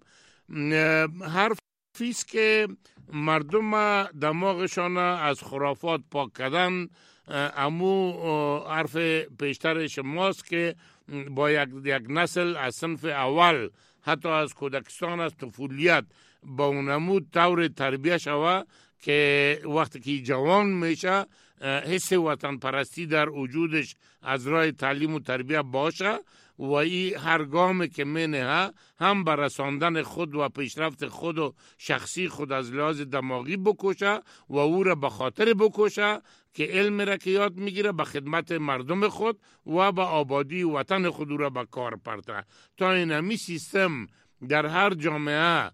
حرف فیست که مردم دماغشان از خرافات پاک کردن امو حرف پیشتر شماست که با یک, یک نسل از صنف اول حتی از کودکستان از طفولیت با اونمو طور تربیه شوه که وقتی که جوان میشه حس وطن پرستی در وجودش از راه تعلیم و تربیه باشه و این هر گامی که مینه هم بر رساندن خود و پیشرفت خود و شخصی خود از لحاظ دماغی بکشه و او را به خاطر بکشه که علم را که یاد میگیره به خدمت مردم خود و به آبادی وطن خود را به کار پرته. تا این همی سیستم در هر جامعه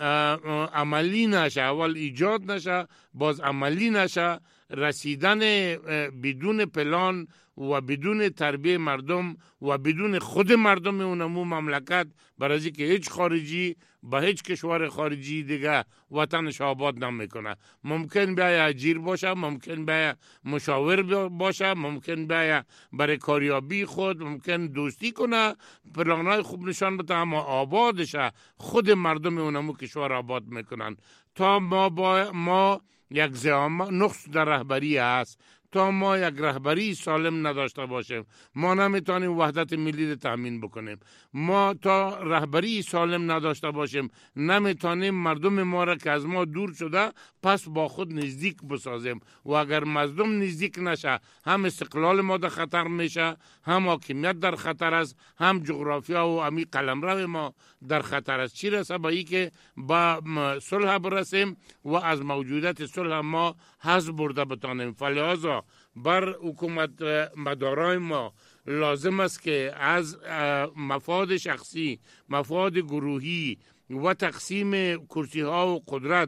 عملی نشه، اول ایجاد نشه باز عملی نشه، رسیدن بدون پلان و بدون تربیه مردم و بدون خود مردم اونمو مملکت برای که هیچ خارجی به هیچ کشور خارجی دیگه وطنش آباد نمیکنه. ممکن بیا اجیر باشه، ممکن بیا مشاور باشه، ممکن بیا برای کاریابی خود ممکن دوستی کنه، پلانای خوب نشان بده، اما آبادشه خود مردم اونمو کشور آباد میکنن. تا ما با ما یک زعامت نقص در رهبری هست، تا ما یک رهبری سالم نداشته باشیم ما نمیتونیم وحدت ملی تامین بکنیم. ما تا رهبری سالم نداشته باشیم نمیتونیم مردم ما را که از ما دور شده پس با خود نزدیک بسازیم و اگر مردم نزدیک نشه هم استقلال ما در خطر میشه، هم حاکمیت در خطر است، هم جغرافیا و امی قلمرو ما در خطر است. چی رسه به ای که با صلح برسیم و از موجودیت صلح ما حذف برده بتانیم. فلذا بر حکومت مدارای ما لازم است که از مفاد شخصی، مفاد گروهی و تقسیم کرسی ها و قدرت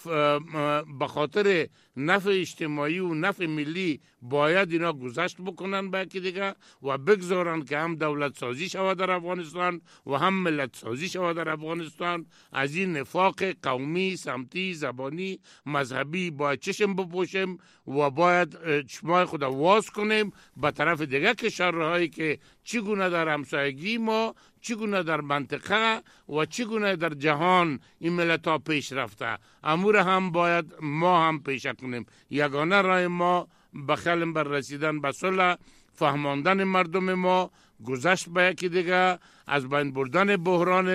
به خاطر نفع اجتماعی و نفع ملی باید اینا گذشت بکنن به یکی دیگه و بگذارن که هم دولت سازی شود در افغانستان و هم ملت سازی شود در افغانستان. از این نفاق قومی، سمتی، زبانی، مذهبی باید چشم بپوشیم و باید چشمای خود واز کنیم به طرف دیگه کشورهایی که چگونه در همسایگی ما، چگونه در منطقه و چگونه در جهان این ملت ها پیش رفته، امور هم باید ما هم پیش کنیم. یگانه راه ما بخلم بر رسیدن به صلح، فهماندن مردم ما، گذشت به یکی دیگه، از بین بردن بحران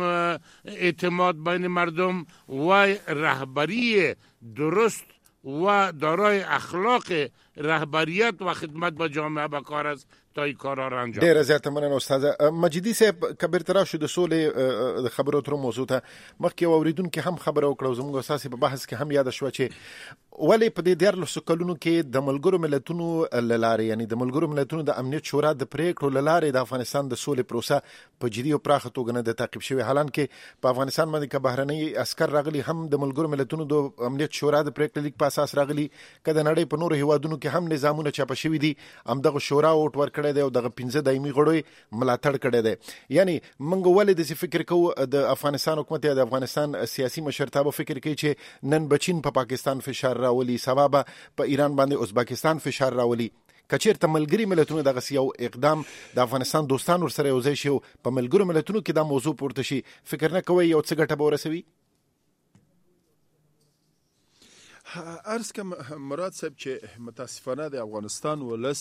اعتماد بین مردم و رهبری درست و دارای اخلاق رهبریت و خدمت به جامعه به کار است تا این کارا را انجام. ډیره زیاته مننه استاد مجیدی صاحب. کبیر ترا شو د سولې د خبرو تر موضوع ته مخکې اوریدونکو هم خبرو کړو، زموږ اساسي په بحث کې هم یاد شو چې ولې په دې دیارلسو کلونو کې د ملګرو ملتونو لاره، یعنی د ملګرو ملتونو د امنیت شورا د پریکړو لاره د افغانستان د سولې پروسه په جدي او پراخه توګه نه د تعقیب شوی. حالان کې په افغانستان باندې که بهرنۍ عسكر راغلي هم د ملګرو ملتونو د امنیت شورا د پریکړې لیک په اساس راغلي، کله نړۍ په نورو هیوادونو کې هم نظامونه چاپ شوی دي هم دغه شورا اوټ ورکړي کړی دی او دغه پنځه دایمي غړي ملاتړ کړی دی. یعنی موږ ولې د فکر کوو د افغانستان حکومت یا د افغانستان سیاسي مشرتابه فکر کوي چې نن بچین په پا پاکستان فشار راولي، سبا په ایران باندې ازبکستان فشار راولي. کچېرته ملګری ملتونو دغه یو اقدام د افغانستان دوستان ورسره یو ځای شي په ملګرو ملتونو کې دا موضوع پورته شي، فکر نه کوي یو څه ګټه به ورسوي؟ عرض کوم مراد صاحب چې متاسفانه د افغانستان ولس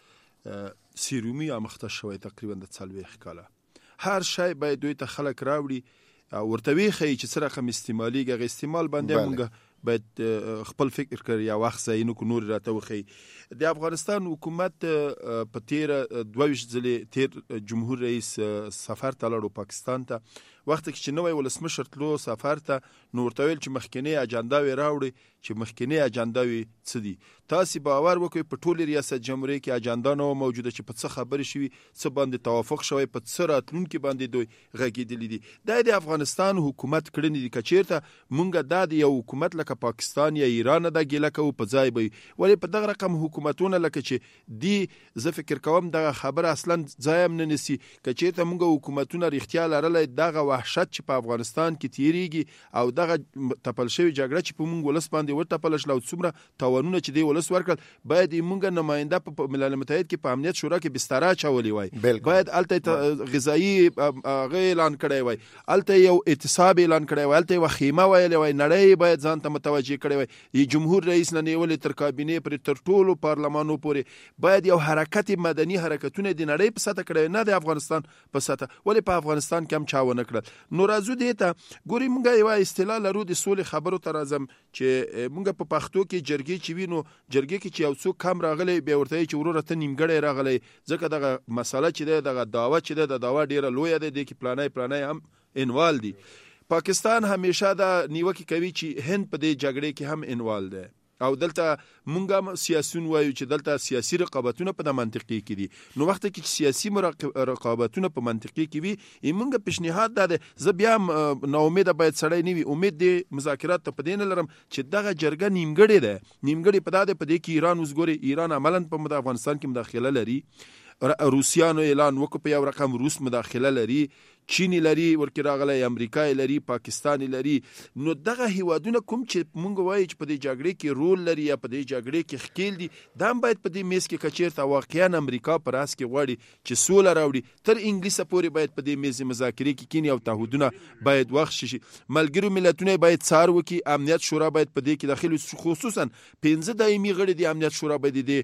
سیرومي امخته شوی تقریبا د څلوېښت کاله، هر شی باید دوی ته خلک راوړي ورته ویښي چې څه رقم استعمالېږي، هغه استعمال باندې موږ باید خپل فکر کړی یا وخت ځایونو کو نور راته وخی. د افغانستان حکومت په تیر دویشت ځلې تیر جمهور رئیس سفر ته لاړو پاکستان ته، وخت کې چې نوی ولسمشر تلو سفر ته نو ورته ویل چې مخکنی اجنډاوې راوړي چې مخکنی اجنډاوې څه دي. تاسو باور وکړئ په ټول ریاست جمهوریت کې اجنډا نه موجوده چې په څه خبرې شوي، څه باندې توافق شوی، په څه راتلونکي باندې دوی غږېدلي دي. دا د افغانستان حکومت کړنې دي. که چېرته مونږ دا د یو حکومت لکه پاکستان یا ایران دا ګیله کوو په ځای به ولې په دغه رقم حکومتونه لکه چې دی زه فکر کوم دغه خبره اصلا ځای هم نه نیسي. که چېرته مونږ حکومتونه رښتیا لرلی دغه وحشت چې په افغانستان کې تیریږي او دغه تپل شوی جګړه چې په مونږ ولس باندې ورتپل شله او څومره تاوانونه چې دی ولس ورکړل، باید مونږ نماینده په ملل متحد کې په امنیت شورا کې بستره اچولې وای، باید هلته غذایي هغه اعلان کړی وای، هلته یو اعتصاب اعلان کړی وای، هلته یوه خیمه ویلې وای، نړۍ باید ځان ته متوجه کړی وای. جمهور رئیس نه نیولې تر کابینې پورې تر ټولو پارلمانو پورې باید یو حرکت مدني حرکتونه د نړۍ په سطح کړی، نه د افغانستان په سطح. ولې په افغانستان کې هم چا ونه کړل؟ نو راځو دې ته ګورې مونږ یوه اصطلاح لرو د سولې خبرو ته راځم چې مونږ په پښتو کې جرګې چې وي نو جرګې کې چې یو څوک کم راغلی بیا ورته وایي چې وروره ته نیمګړی راغلی، ځکه دغه مسله چې دی دغه دعوه چې دی د دعوه ډېره لویه دی، دې کې پلانی پلانی هم انوال دي. پاکستان همیشه دا نیوکې کوي چې هند په دې جګړې کې هم انوال دی او دلته مونږ هم سیاسون وایو چې دلته سیاسي رقابتونه په د منطقي کې دي. نو وخت کې چې سیاسي رقابتونه په منطقي کې وي مونږ پیشنهاد ده زه بیا نا امیده باید سړی نه وي، امید د مذاکرات ته په دې نه لرم چې دغه جرګه نیمګړې ده. نیمګړې په دا ده په دې کې ایران اوس ګوري ایران عملاً په افغانستان کې مداخله لري، روسیانو اعلان وکړ په یو رقم، روس مداخله لري، چینی لري ورکې راغلی، امریکا لري، پاکستان لري. نو دغه هیوادونه کوم چې مونږ وایو چې په دې جګړې کې رول لري یا په دې جګړې کې ښکیل دي، دا هم باید په دې میز کې که چېرته واقعا امریکا په راس کې غواړي چې سوله راوړي تر انګلیسه پورې باید په دې میز مذاکرې کې کینی او تعهدونه باید وخت شي. ملګرو ملتونه باید څار وکړي، امنیت شورا باید په دې کې داخل وي، خصوصا پنځه دایمي غړي د امنیت شورا باید د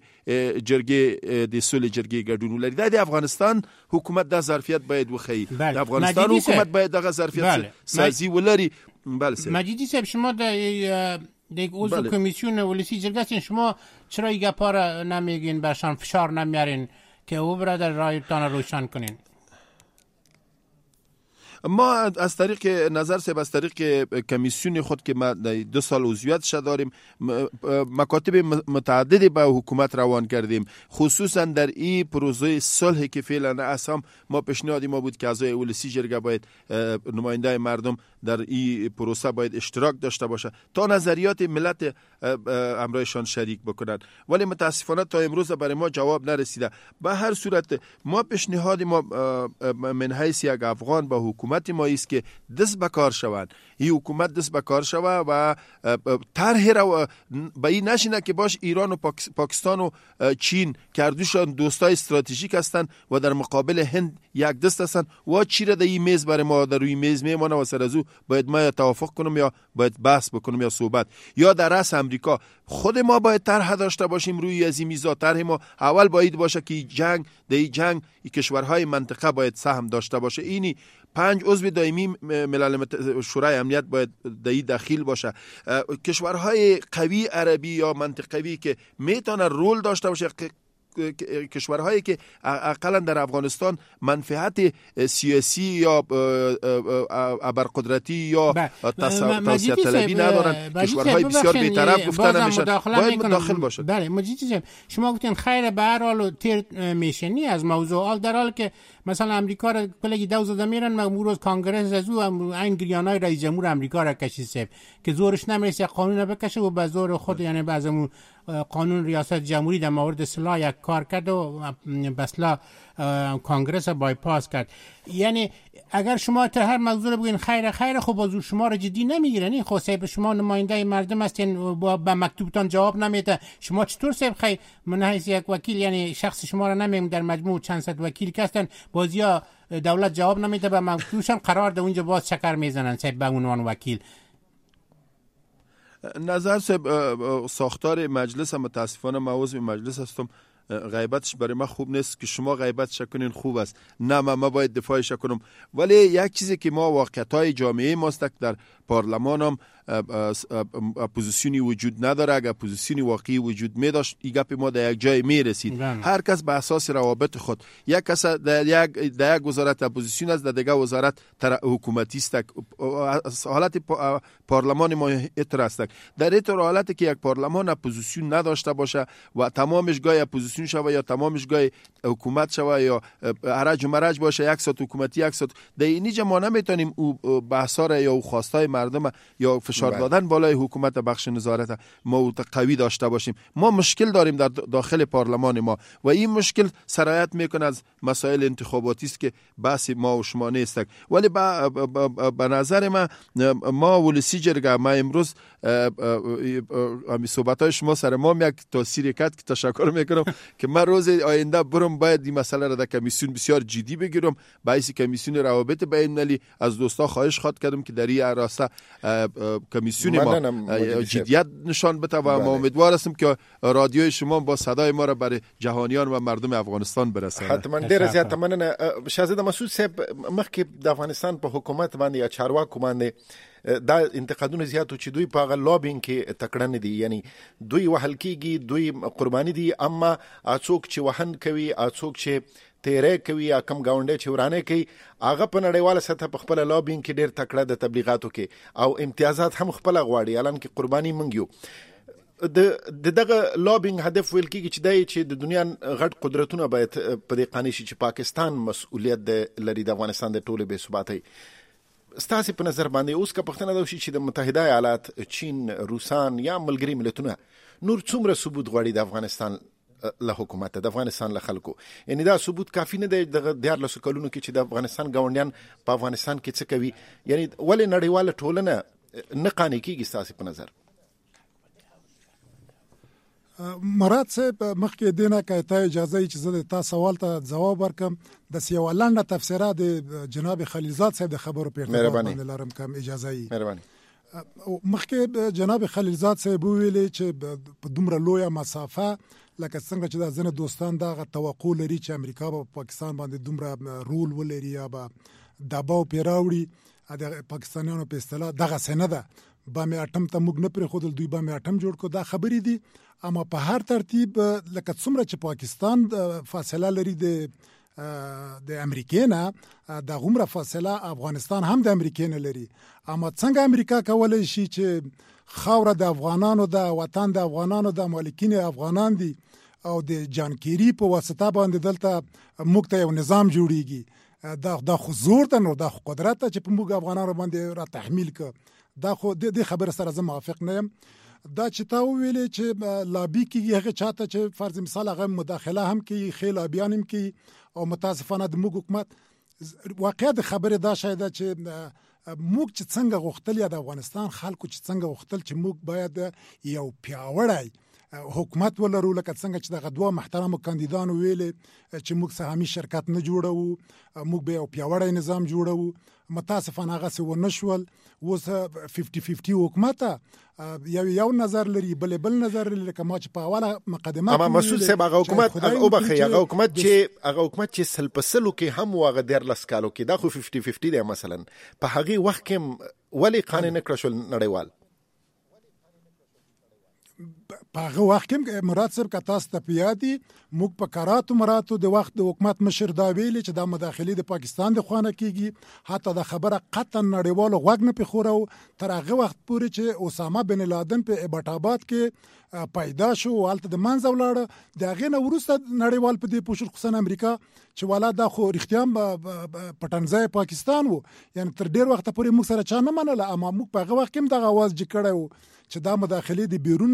جرګې د سولې جرګې ګډون ولري. دا د افغانستان حکومت دا ظرفیت باید وښیي، د افغانستان حکومت باید دغه ظرفیت سازی ولري. بله مجیدی صاحب شما در یک عضو کمیسیون ولسی جرگه هستین، شما چرا این گپا را نمیگین، برشان فشار نمیارین که او برادر رایتان روشن کنین؟ ما از طریق نظر صاحب از طریق کمیسیون خود که ما دو سال عضویتش داریم مکاتب متعددی با حکومت روان کردیم، خصوصا در این پروژه صلح که فعلا اسام ما پیشنهادی ما بود که اعضای ولسی جرگه باید نماینده مردم در این پروسه باید اشتراک داشته باشه تا نظریات ملت همراهشان شریک بکنند، ولی متاسفانه تا امروز برای ما جواب نرسیده. به هر صورت ما پیشنهاد ما من حیث یک افغان با حکومت ما است که دست به کار شوند، این حکومت دست به کار شوه و طرح را به این نشینه که باش ایران و پاکستان و چین که اردوشان دوستای استراتژیک هستند و در مقابل هند یک دست هستند و چی را در این میز برای ما در روی میز میمانه و سر از او باید ما یا توافق کنم یا باید بحث بکنم یا صحبت یا در رأس امریکا خود ما باید طرح داشته باشیم روی از این میزا. طرح ما اول باید باشه که جنگ در این جنگ این کشورهای منطقه باید سهم داشته باشه، اینی پنج عضو دائمی ملل شورای امنیت باید در این داخل باشه، کشورهای قوی عربی یا منطقوی که میتونه رول داشته باشه، کشورهایی که اقلا در افغانستان منفعت سیاسی یا ابرقدرتی یا توسعه طلبی ندارن، کشورهای بسیار بی‌طرف گفته نمیشن، باید داخل باشد. بله مجید صاحب شما گفتین خیر به هر حال تیر میشنی از موضوع، در حال که مثلا امریکا را کلی دو زده میرن مامور کانگرس از او این گریانای رئیس جمهور امریکا را کشید صاحب که زورش نمیرسه قانون بکشه و به زور خود یعنی بعضمون قانون ریاست جمهوری در مورد سلاح یک کار کرد و بسلا کانگرس بایپاس کرد. یعنی اگر شما تا هر موضوع بگین خیر خیر، خب بازو شما را جدی نمیگیرن. خب صاحب شما نماینده مردم هستین، با به مکتوبتان جواب نمیده، شما چطور صاحب خیر من حیث یک وکیل، یعنی شخص شما را نمیم در مجموع چند صد وکیل کستن، بازیا دولت جواب نمیده به مکتوبشان، قرار ده اونجا باز چکر میزنن صاحب به عنوان وکیل. نظر صاحب ساختار مجلس هم متاسفانه من عضو مجلس هستم، غیبتش برای ما خوب نیست که شما غیبتش کنین خوب است، نه من ما باید دفاعش کنم. ولی یک چیزی که ما واقعیت‌های جامعه ماست در پارلمان هم اپوزیسیونی وجود نداره. اگر اپوزیسیونی واقعی وجود می داشت این گپ ما در یک جای می رسید. هر کس به اساس روابط خود، یک کس در یک در یک وزارت اپوزیسیون است، در دیگر وزارت حکومتی است. حالت پارلمان ما اتر است. در این حالتی که یک پارلمان اپوزیسیون نداشته باشه و تمامش گای اپوزیسیون شوه یا تمامش گای حکومت شوه یا هرج و مرج باشه، یک ساعت حکومتی یک ساعت، در اینجا ما نمیتونیم او بحثا یا او خواستای مردم یا فشار بله. دادن بالای حکومت بخش نظارت ما قوی داشته باشیم. ما مشکل داریم در داخل پارلمان ما و این مشکل سرایت میکنه از مسائل انتخاباتی است که بحث ما و شما نیست. ولی به نظر من ما ولسی جرگه ما امروز امی صحبت‌های شما سر ما یک تاثیر کرد که تشکر میکنم که من روز آینده برم باید این مسئله را در کمیسیون بسیار جدی بگیرم. باعث کمیسیون روابط بین‌المللی از دوستا خواهش خواهد کردم که در این راسته کمیسیون ما جدیت نشان بده و ما امیدوار هستم که رادیوی شما با صدای ما را برای جهانیان و مردم افغانستان برسونه. حتما ډیر زیات مننه. شاهزاده مسعود صاحب، مخکې د افغانستان په حکومت باندې یا چارواکو باندې دا انتقادونه زیاتو چې دوی په هغه لابینګ کې تکړه نه دي، یعنی دوی وهل کېږي، دوی قرباني دي، اما څوک چې وهن کوي، څوک چې تیرې کوي یا کم گاونډي چې ورانه کوي، هغه په نړیواله سطح په خپل لابینګ کې ډیر تکړه د تبلیغاتو کې او امتیازات هم خپل غواړي، الان کې قرباني منګیو. د دغه لابینګ هدف ویل کېږي چې دای چې د دنیا غټ قدرتونه باید په دې قانې شي چې پاکستان مسؤلیت لري د افغانستان د ټولې بې ثباتۍ. ستاسو په نظر باندې اوس که پښتنه دا شي چې د متحده ایالات، چین، روسان یا ملګری ملتونه نور څومره ثبوت غواړي د افغانستان له حکومت، د افغانستان له خلکو، یعنی دا ثبوت کافی نه دی د دیارلسو کلونو کې چې د افغانستان ګاونډیان په افغانستان کې څه کوي، یعنی ولې نړیواله ټولنه نه قانع کیږي ستاسو په نظر؟ مراد صاحب مخکې دینه که ته اجازه ای چې زه د تا سوال ته جواب ورکم، د سیو لنډه تفسیره د جناب خلیلزاد صاحب د خبرو په ارتباط باندې لرم کوم اجازه ای. مهرباني. مخکې جناب خلیلزاد صاحب ویلي چې په دومره لویه مسافه لکه څنګه چې د ځنه دوستان دغه توقع لري چې امریکا په پاکستان باندې دومره رول ولري یا به دباو پیراوړي، د پاکستانیانو په اصطلاح دغه سنه ده بام اټم ته موږ نه پرې خودل، دوی بام اټم جوړ کو، دا خبرې دي. اما په هر ترتیب لکه څومره چې پاکستان فاصله لري د د امریکا نه، د غومره فاصله افغانستان هم د امریکا نه لري. اما څنګه امریکا کولای شي چې خاوره د افغانانو د وطن د افغانانو د مالکین افغانان دي او د جانکيري په واسطه باندې دلته موږ ته یو نظام جوړیږي، دا د حضور ته نو د قدرت چې په موږ افغانانو باندې را تحمیل ک، دا خو د خبره سره زه موافق نه یم. دا چې تا ویلې چې لابي کېږي هغه چاته چې فرض مثال هغه مداخله هم کوي، خې لابیان هم کوي، او متاسفانه د موږ حکومت واقعا د خبره دا شاید چې موږ چې څنګه غوښتل یا د افغانستان خلکو چې څنګه غوښتل چې موږ باید یو پیاوړی حکومت ولرو، لکه څنګه چې دغه دوه محترمو کاندیدانو ویلې چې موږ سهامي شرکت نه جوړو، موږ به یو پیاوړی نظام جوړو. متاسفانه هغه څه ونه شول. اوس ففټي ففټي حکومت یو یو نظر لري، بل بل نظر لري، کما چې په اوله مقدمه اما مسعود صاحب هغه حکومت او بخي هغه حکومت چې هغه حکومت چې سلپسلو کې هم واغ ډیر لسکالو کې دا خو ففټي ففټي دی مثلا، په هغه وخت کې ولی قانون نه کړشل نړیوال؟ په هغه وخت کې مراد صاحب که تاسو ته پیادي موږ په کاراتو مراتو د وخت د حکومت مشر دا ویلي چې دا مداخلي د پاکستان د خوانه کیږي، حتی د خبره قطعا نړیوالو غوږ نه پخورو تر هغه وخت پورې چې اسامه بن لادن په ابټ آباد کې پیدا شو او هلته د منځه ولاړه. د هغې نه وروسته نړیوال په دې پوښل، خصوصا امریکا چې والا دا خو رښتیا پټنځای پاکستان و، یعنی تر ډیر وخت پورې موږ سره چا نه منله. اما موږ په هغه وخت کې هم دغه اواز جګ کړی و چې دا مداخلې د بیرون نه کیږي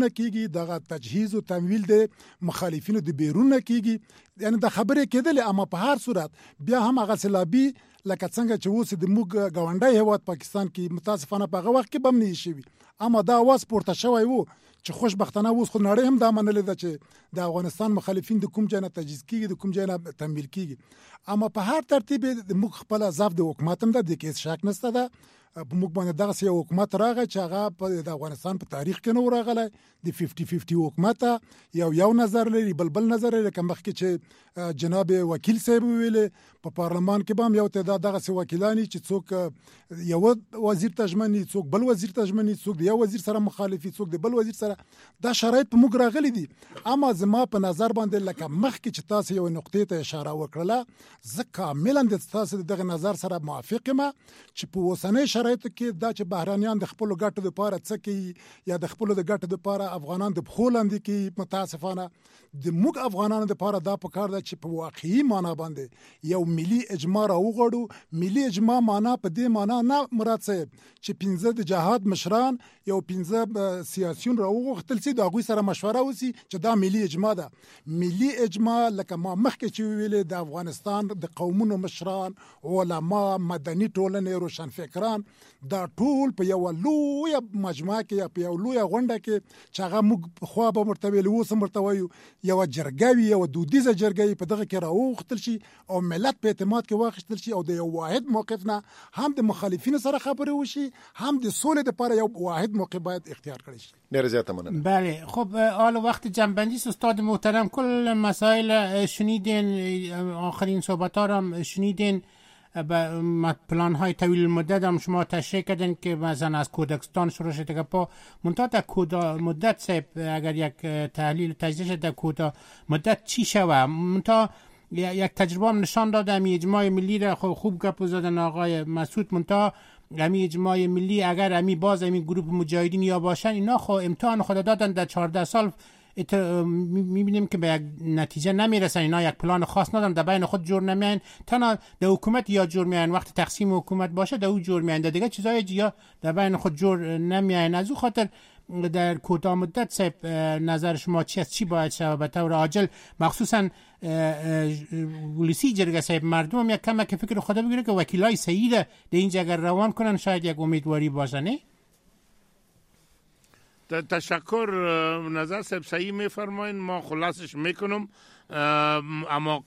کیږي دغه تجهیز او تمویل د مخالفینو د بیرون کیږي، یعنی د خبرې کېدل. اما په هر صورت بیا هم هغه سلابي لکه څنګه چې اوس د موږ ګاونډي هیواد پاکستان کې متاسفانه په هغه وخت کې بم نه شي، اما دا واس پورته شوی وو چې خوشبختانه اوس خو نړۍ هم دا منلې ده چې د افغانستان مخالفین د کوم ځای نه تجهیز کیږي، د کوم ځای نه تمویل کیږي. اما په هر ترتیب د موږ خپل ضعف د حکومت هم ده، د کې شک نشته ده. په موږ باندې دغه یو حکومت راغی چې هغه په د افغانستان په تاریخ کې نو راغلی، د پنځه پنځه حکومت یو یو نظر لري، بل بل نظر لري. کوم وخت چې جناب وکیل صاحب ویلې په پارلمان کې هم یو تعداد دغه څه وکیلانی چې څوک یو وزیر تجمنی، څوک بل وزیر تجمنی، څوک د یو وزیر سره مخالفي، څوک د بل وزیر سره، دا شرایط په موږ راغلي دي. اما زما په نظر باندې لکه مخکې چې تاسو یو نقطې ته اشاره وکړه، زه کاملا د تاسو دغه نظر سره موافق یم چې په اوسنۍ شرایطو کې دا چې بهرانيان د خپل ګټو لپاره څه کوي یا د خپل د ګټو لپاره افغانان د بخول اندي کې، متاسفانه د موږ افغانانو لپاره دا پکار ده چې په واقعي معنا باندې یو ملي اجماع راوغړو. ملي اجماع معنا په دې معنا نه مراد صاحب چې پنځه د جهاد مشران یو پنځه سیاسيون راوغختل سي د هغوی سره مشوره وسی چې دا ملي اجماع ده. ملي اجماع لکه ما مخکې چې ویلې د افغانستان د قومونو مشران، علما، مدني ټولنې، روشنفکران، دا ټول په یو لوی مجمع کې یا په یو لوی غونډه کې چې هغه موږ خو به مرتبه لوس مرتبه یو جرګوي، یو دودیزه جرګوي په دغه کې راوختل شي او ملت په اعتماد کې واخیستل شي او د یو واحد موقف نه هم د مخالفینو سره خبرې وشي، هم د سولې لپاره یو واحد موقف باید اختیار کړی شي. ډېر زیاته مننه. بله خب حال وقت جنبندی استاد محترم کل مسائل شنیدین، آخرین صحبت ها هم شنیدین، با پلان های طویل مدت هم شما تشریح کردن که مثلا از کودکستان شروع شده که پا منتها در کوتاه مدت صاحب اگر یک تحلیل تجزیه شد در کوتاه مدت چی شوه؟ منتها یک تجربه هم نشان داده امی اجماع ملی را خوب گپ زدن آقای مسعود، منتها امی اجماع ملی اگر امی باز امی گروه مجاهدین یا باشن اینا خو امتحان خود دادن در چهارده سال میبینیم که به یک نتیجه نمیرسن. اینا یک پلان خاص ندارن، در بین خود جور نمیان، تنها در حکومت یا جور میان وقت تقسیم حکومت باشه در او جور میان، در دیگه چیزای یا در بین خود جور نمیان. از او خاطر در کوتاه مدت صاحب نظر شما چی است؟ چی باید شود به طور عاجل؟ مخصوصا ولسی جرگه صاحب مردم هم یک کم که فکر خدا بگیره که وکیلای صحیح در اینجا اگر روان کنن شاید یک امیدواری باشه. نه تشکر، نظر صاحب صحیح میفرمایین، ما خلاصش میکنم. اما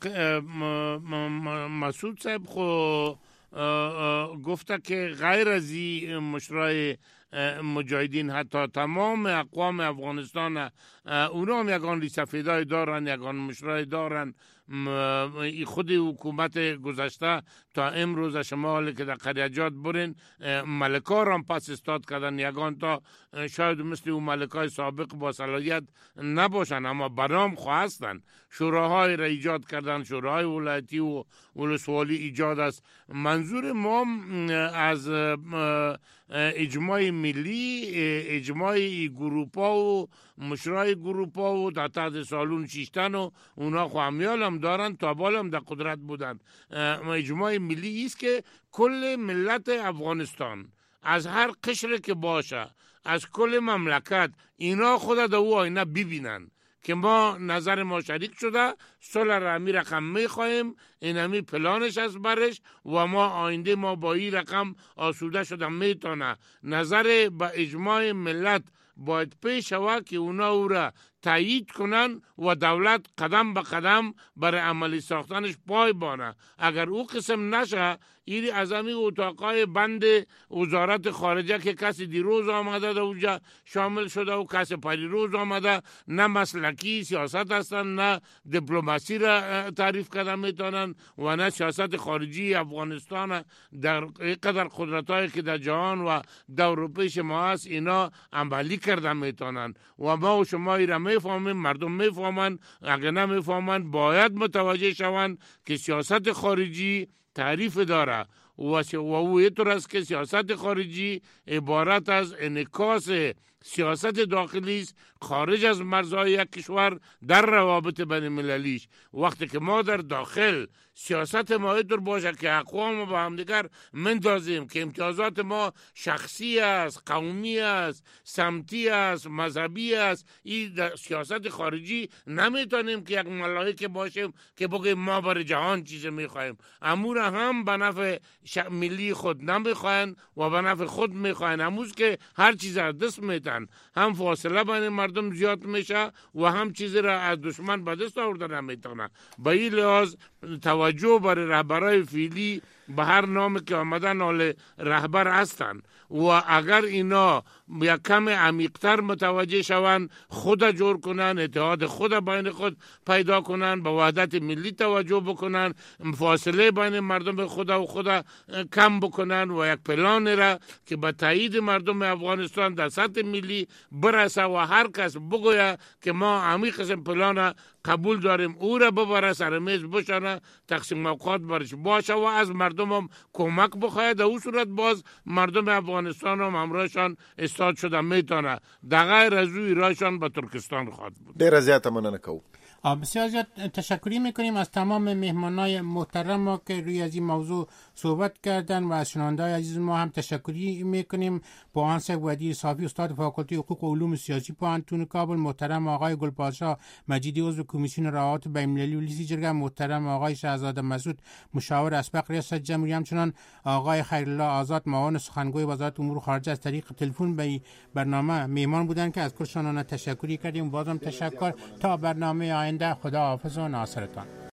مسعود صاحب خو گفته که غیر از این مشرای مجاهدین حتی تمام اقوام افغانستان اونا هم یگان ریسفیدای دارن، یگان مشرای دارن. خود حکومت گذشته تا امروز شمال که در قریجات برین ملکار هم پس استاد کردن، یگان تا شاید مثل اون ملکای سابق با صلاحیت نباشن اما برام خواستن، شوراهای را ایجاد کردن، شوراهای ولایتی و ولسوالی ایجاد است. منظور ما از اجماع ملی، اجماع گروپا و مشرای گروپا و در تحت سالون شیشتن و اونا خوامیال هم دارن، تابال هم در قدرت بودن. اجماع ملی است که کل ملت افغانستان از هر قشر که باشه، از کل مملکت، اینا خود در او آینه ببینن که ما نظر ما شریک شده، صلح را می رقم می خواهیم، این همی پلانش از برش و ما آینده ما با این رقم آسوده شده میتونه. نظر با اجماع ملت باید پیش شود که اونا او را تایید کنن و دولت قدم به قدم برای عملی ساختنش پای بانه. اگر او قسم نشه، ایری از امی اتاقای بند وزارت خارجه که کسی دیروز آمده در اونجا شامل شده و کسی پریروز آمده، نه مسلکی سیاست هستن، نه دیپلماسی را تعریف کردن میتونن و نه سیاست خارجی افغانستان در قدر قدرتایی که در جهان و در اروپای شما هست اینا عملی کردن میتونن و ما و شما ایرا میفهمیم، مردم میفهمن. اگر نمیفهمن باید متوجه شوند که سیاست خارجی تعریف داره و او اینطور است که سیاست خارجی عبارت از انعکاس سیاست داخلی است خارج از مرزهای یک کشور در روابط بین المللیش. وقتی که ما در داخل سیاست ما اینطور باشه که اقوام با همدیگر مندازیم که امتیازات ما شخصی است، قومی است، سمتی است، مذهبی است، این سیاست خارجی نمیتونیم که یک ملائکه باشیم که بگیم ما برای جهان چیز میخوایم. امور هم به نفع ملی خود نمیخواین و به نفع خود میخواین. اموز که هر چیز از دست میتن، هم فاصله بین مردم زیاد میشه و هم چیزی را از دشمن به دست آورده نمیتونه. به این لحاظ توجه برای رهبرای فعلی به هر نامی که آمدن حال رهبر هستند و اگر اینا یک کم عمیق‌تر متوجه شوند، خود جور کنن، اتحاد خود بین خود پیدا کنن، به وحدت ملی توجه بکنن، فاصله بین مردم خود و خود کم بکنن و یک پلان را که به تایید مردم افغانستان در سطح ملی برسه و هر کس بگوید که ما همین قسم پلان قبول داریم، او را ببره سر میز بشانه، تقسیم اوقات برش باشه و از مردم هم کمک بخواهد. در او صورت باز مردم افغانستان هم همراهشان استاد شده میتونه. در غیر از او رایشان به ترکستان خواهد بود. ډیره زیاته مننه کوم. بسیار زیاد تشکری میکنیم از تمام مهمانای محترم ما که روی از این موضوع صحبت کردن و از شنونده‌های عزیز ما هم تشکری میکنیم. پوهانسک ودیر صافی استاد فاکولته حقوق و علوم سیاسی پوهنتون کابل، محترم آقای گلپاشا مجیدی عضو کمیسیون روابط بین‌المللی و لیزی جرگه، محترم آقای شهزاده مسعود مشاور اسبق ریاست جمهوری، همچنان آقای خیرالله آزاد معاون سخنگوی وزارت امور خارجه از طریق تلفن به برنامه مهمان بودن که از کلشان تشکری کردیم. بازم تشکر. تا برنامه آینده خدا حافظ و ناصرتان.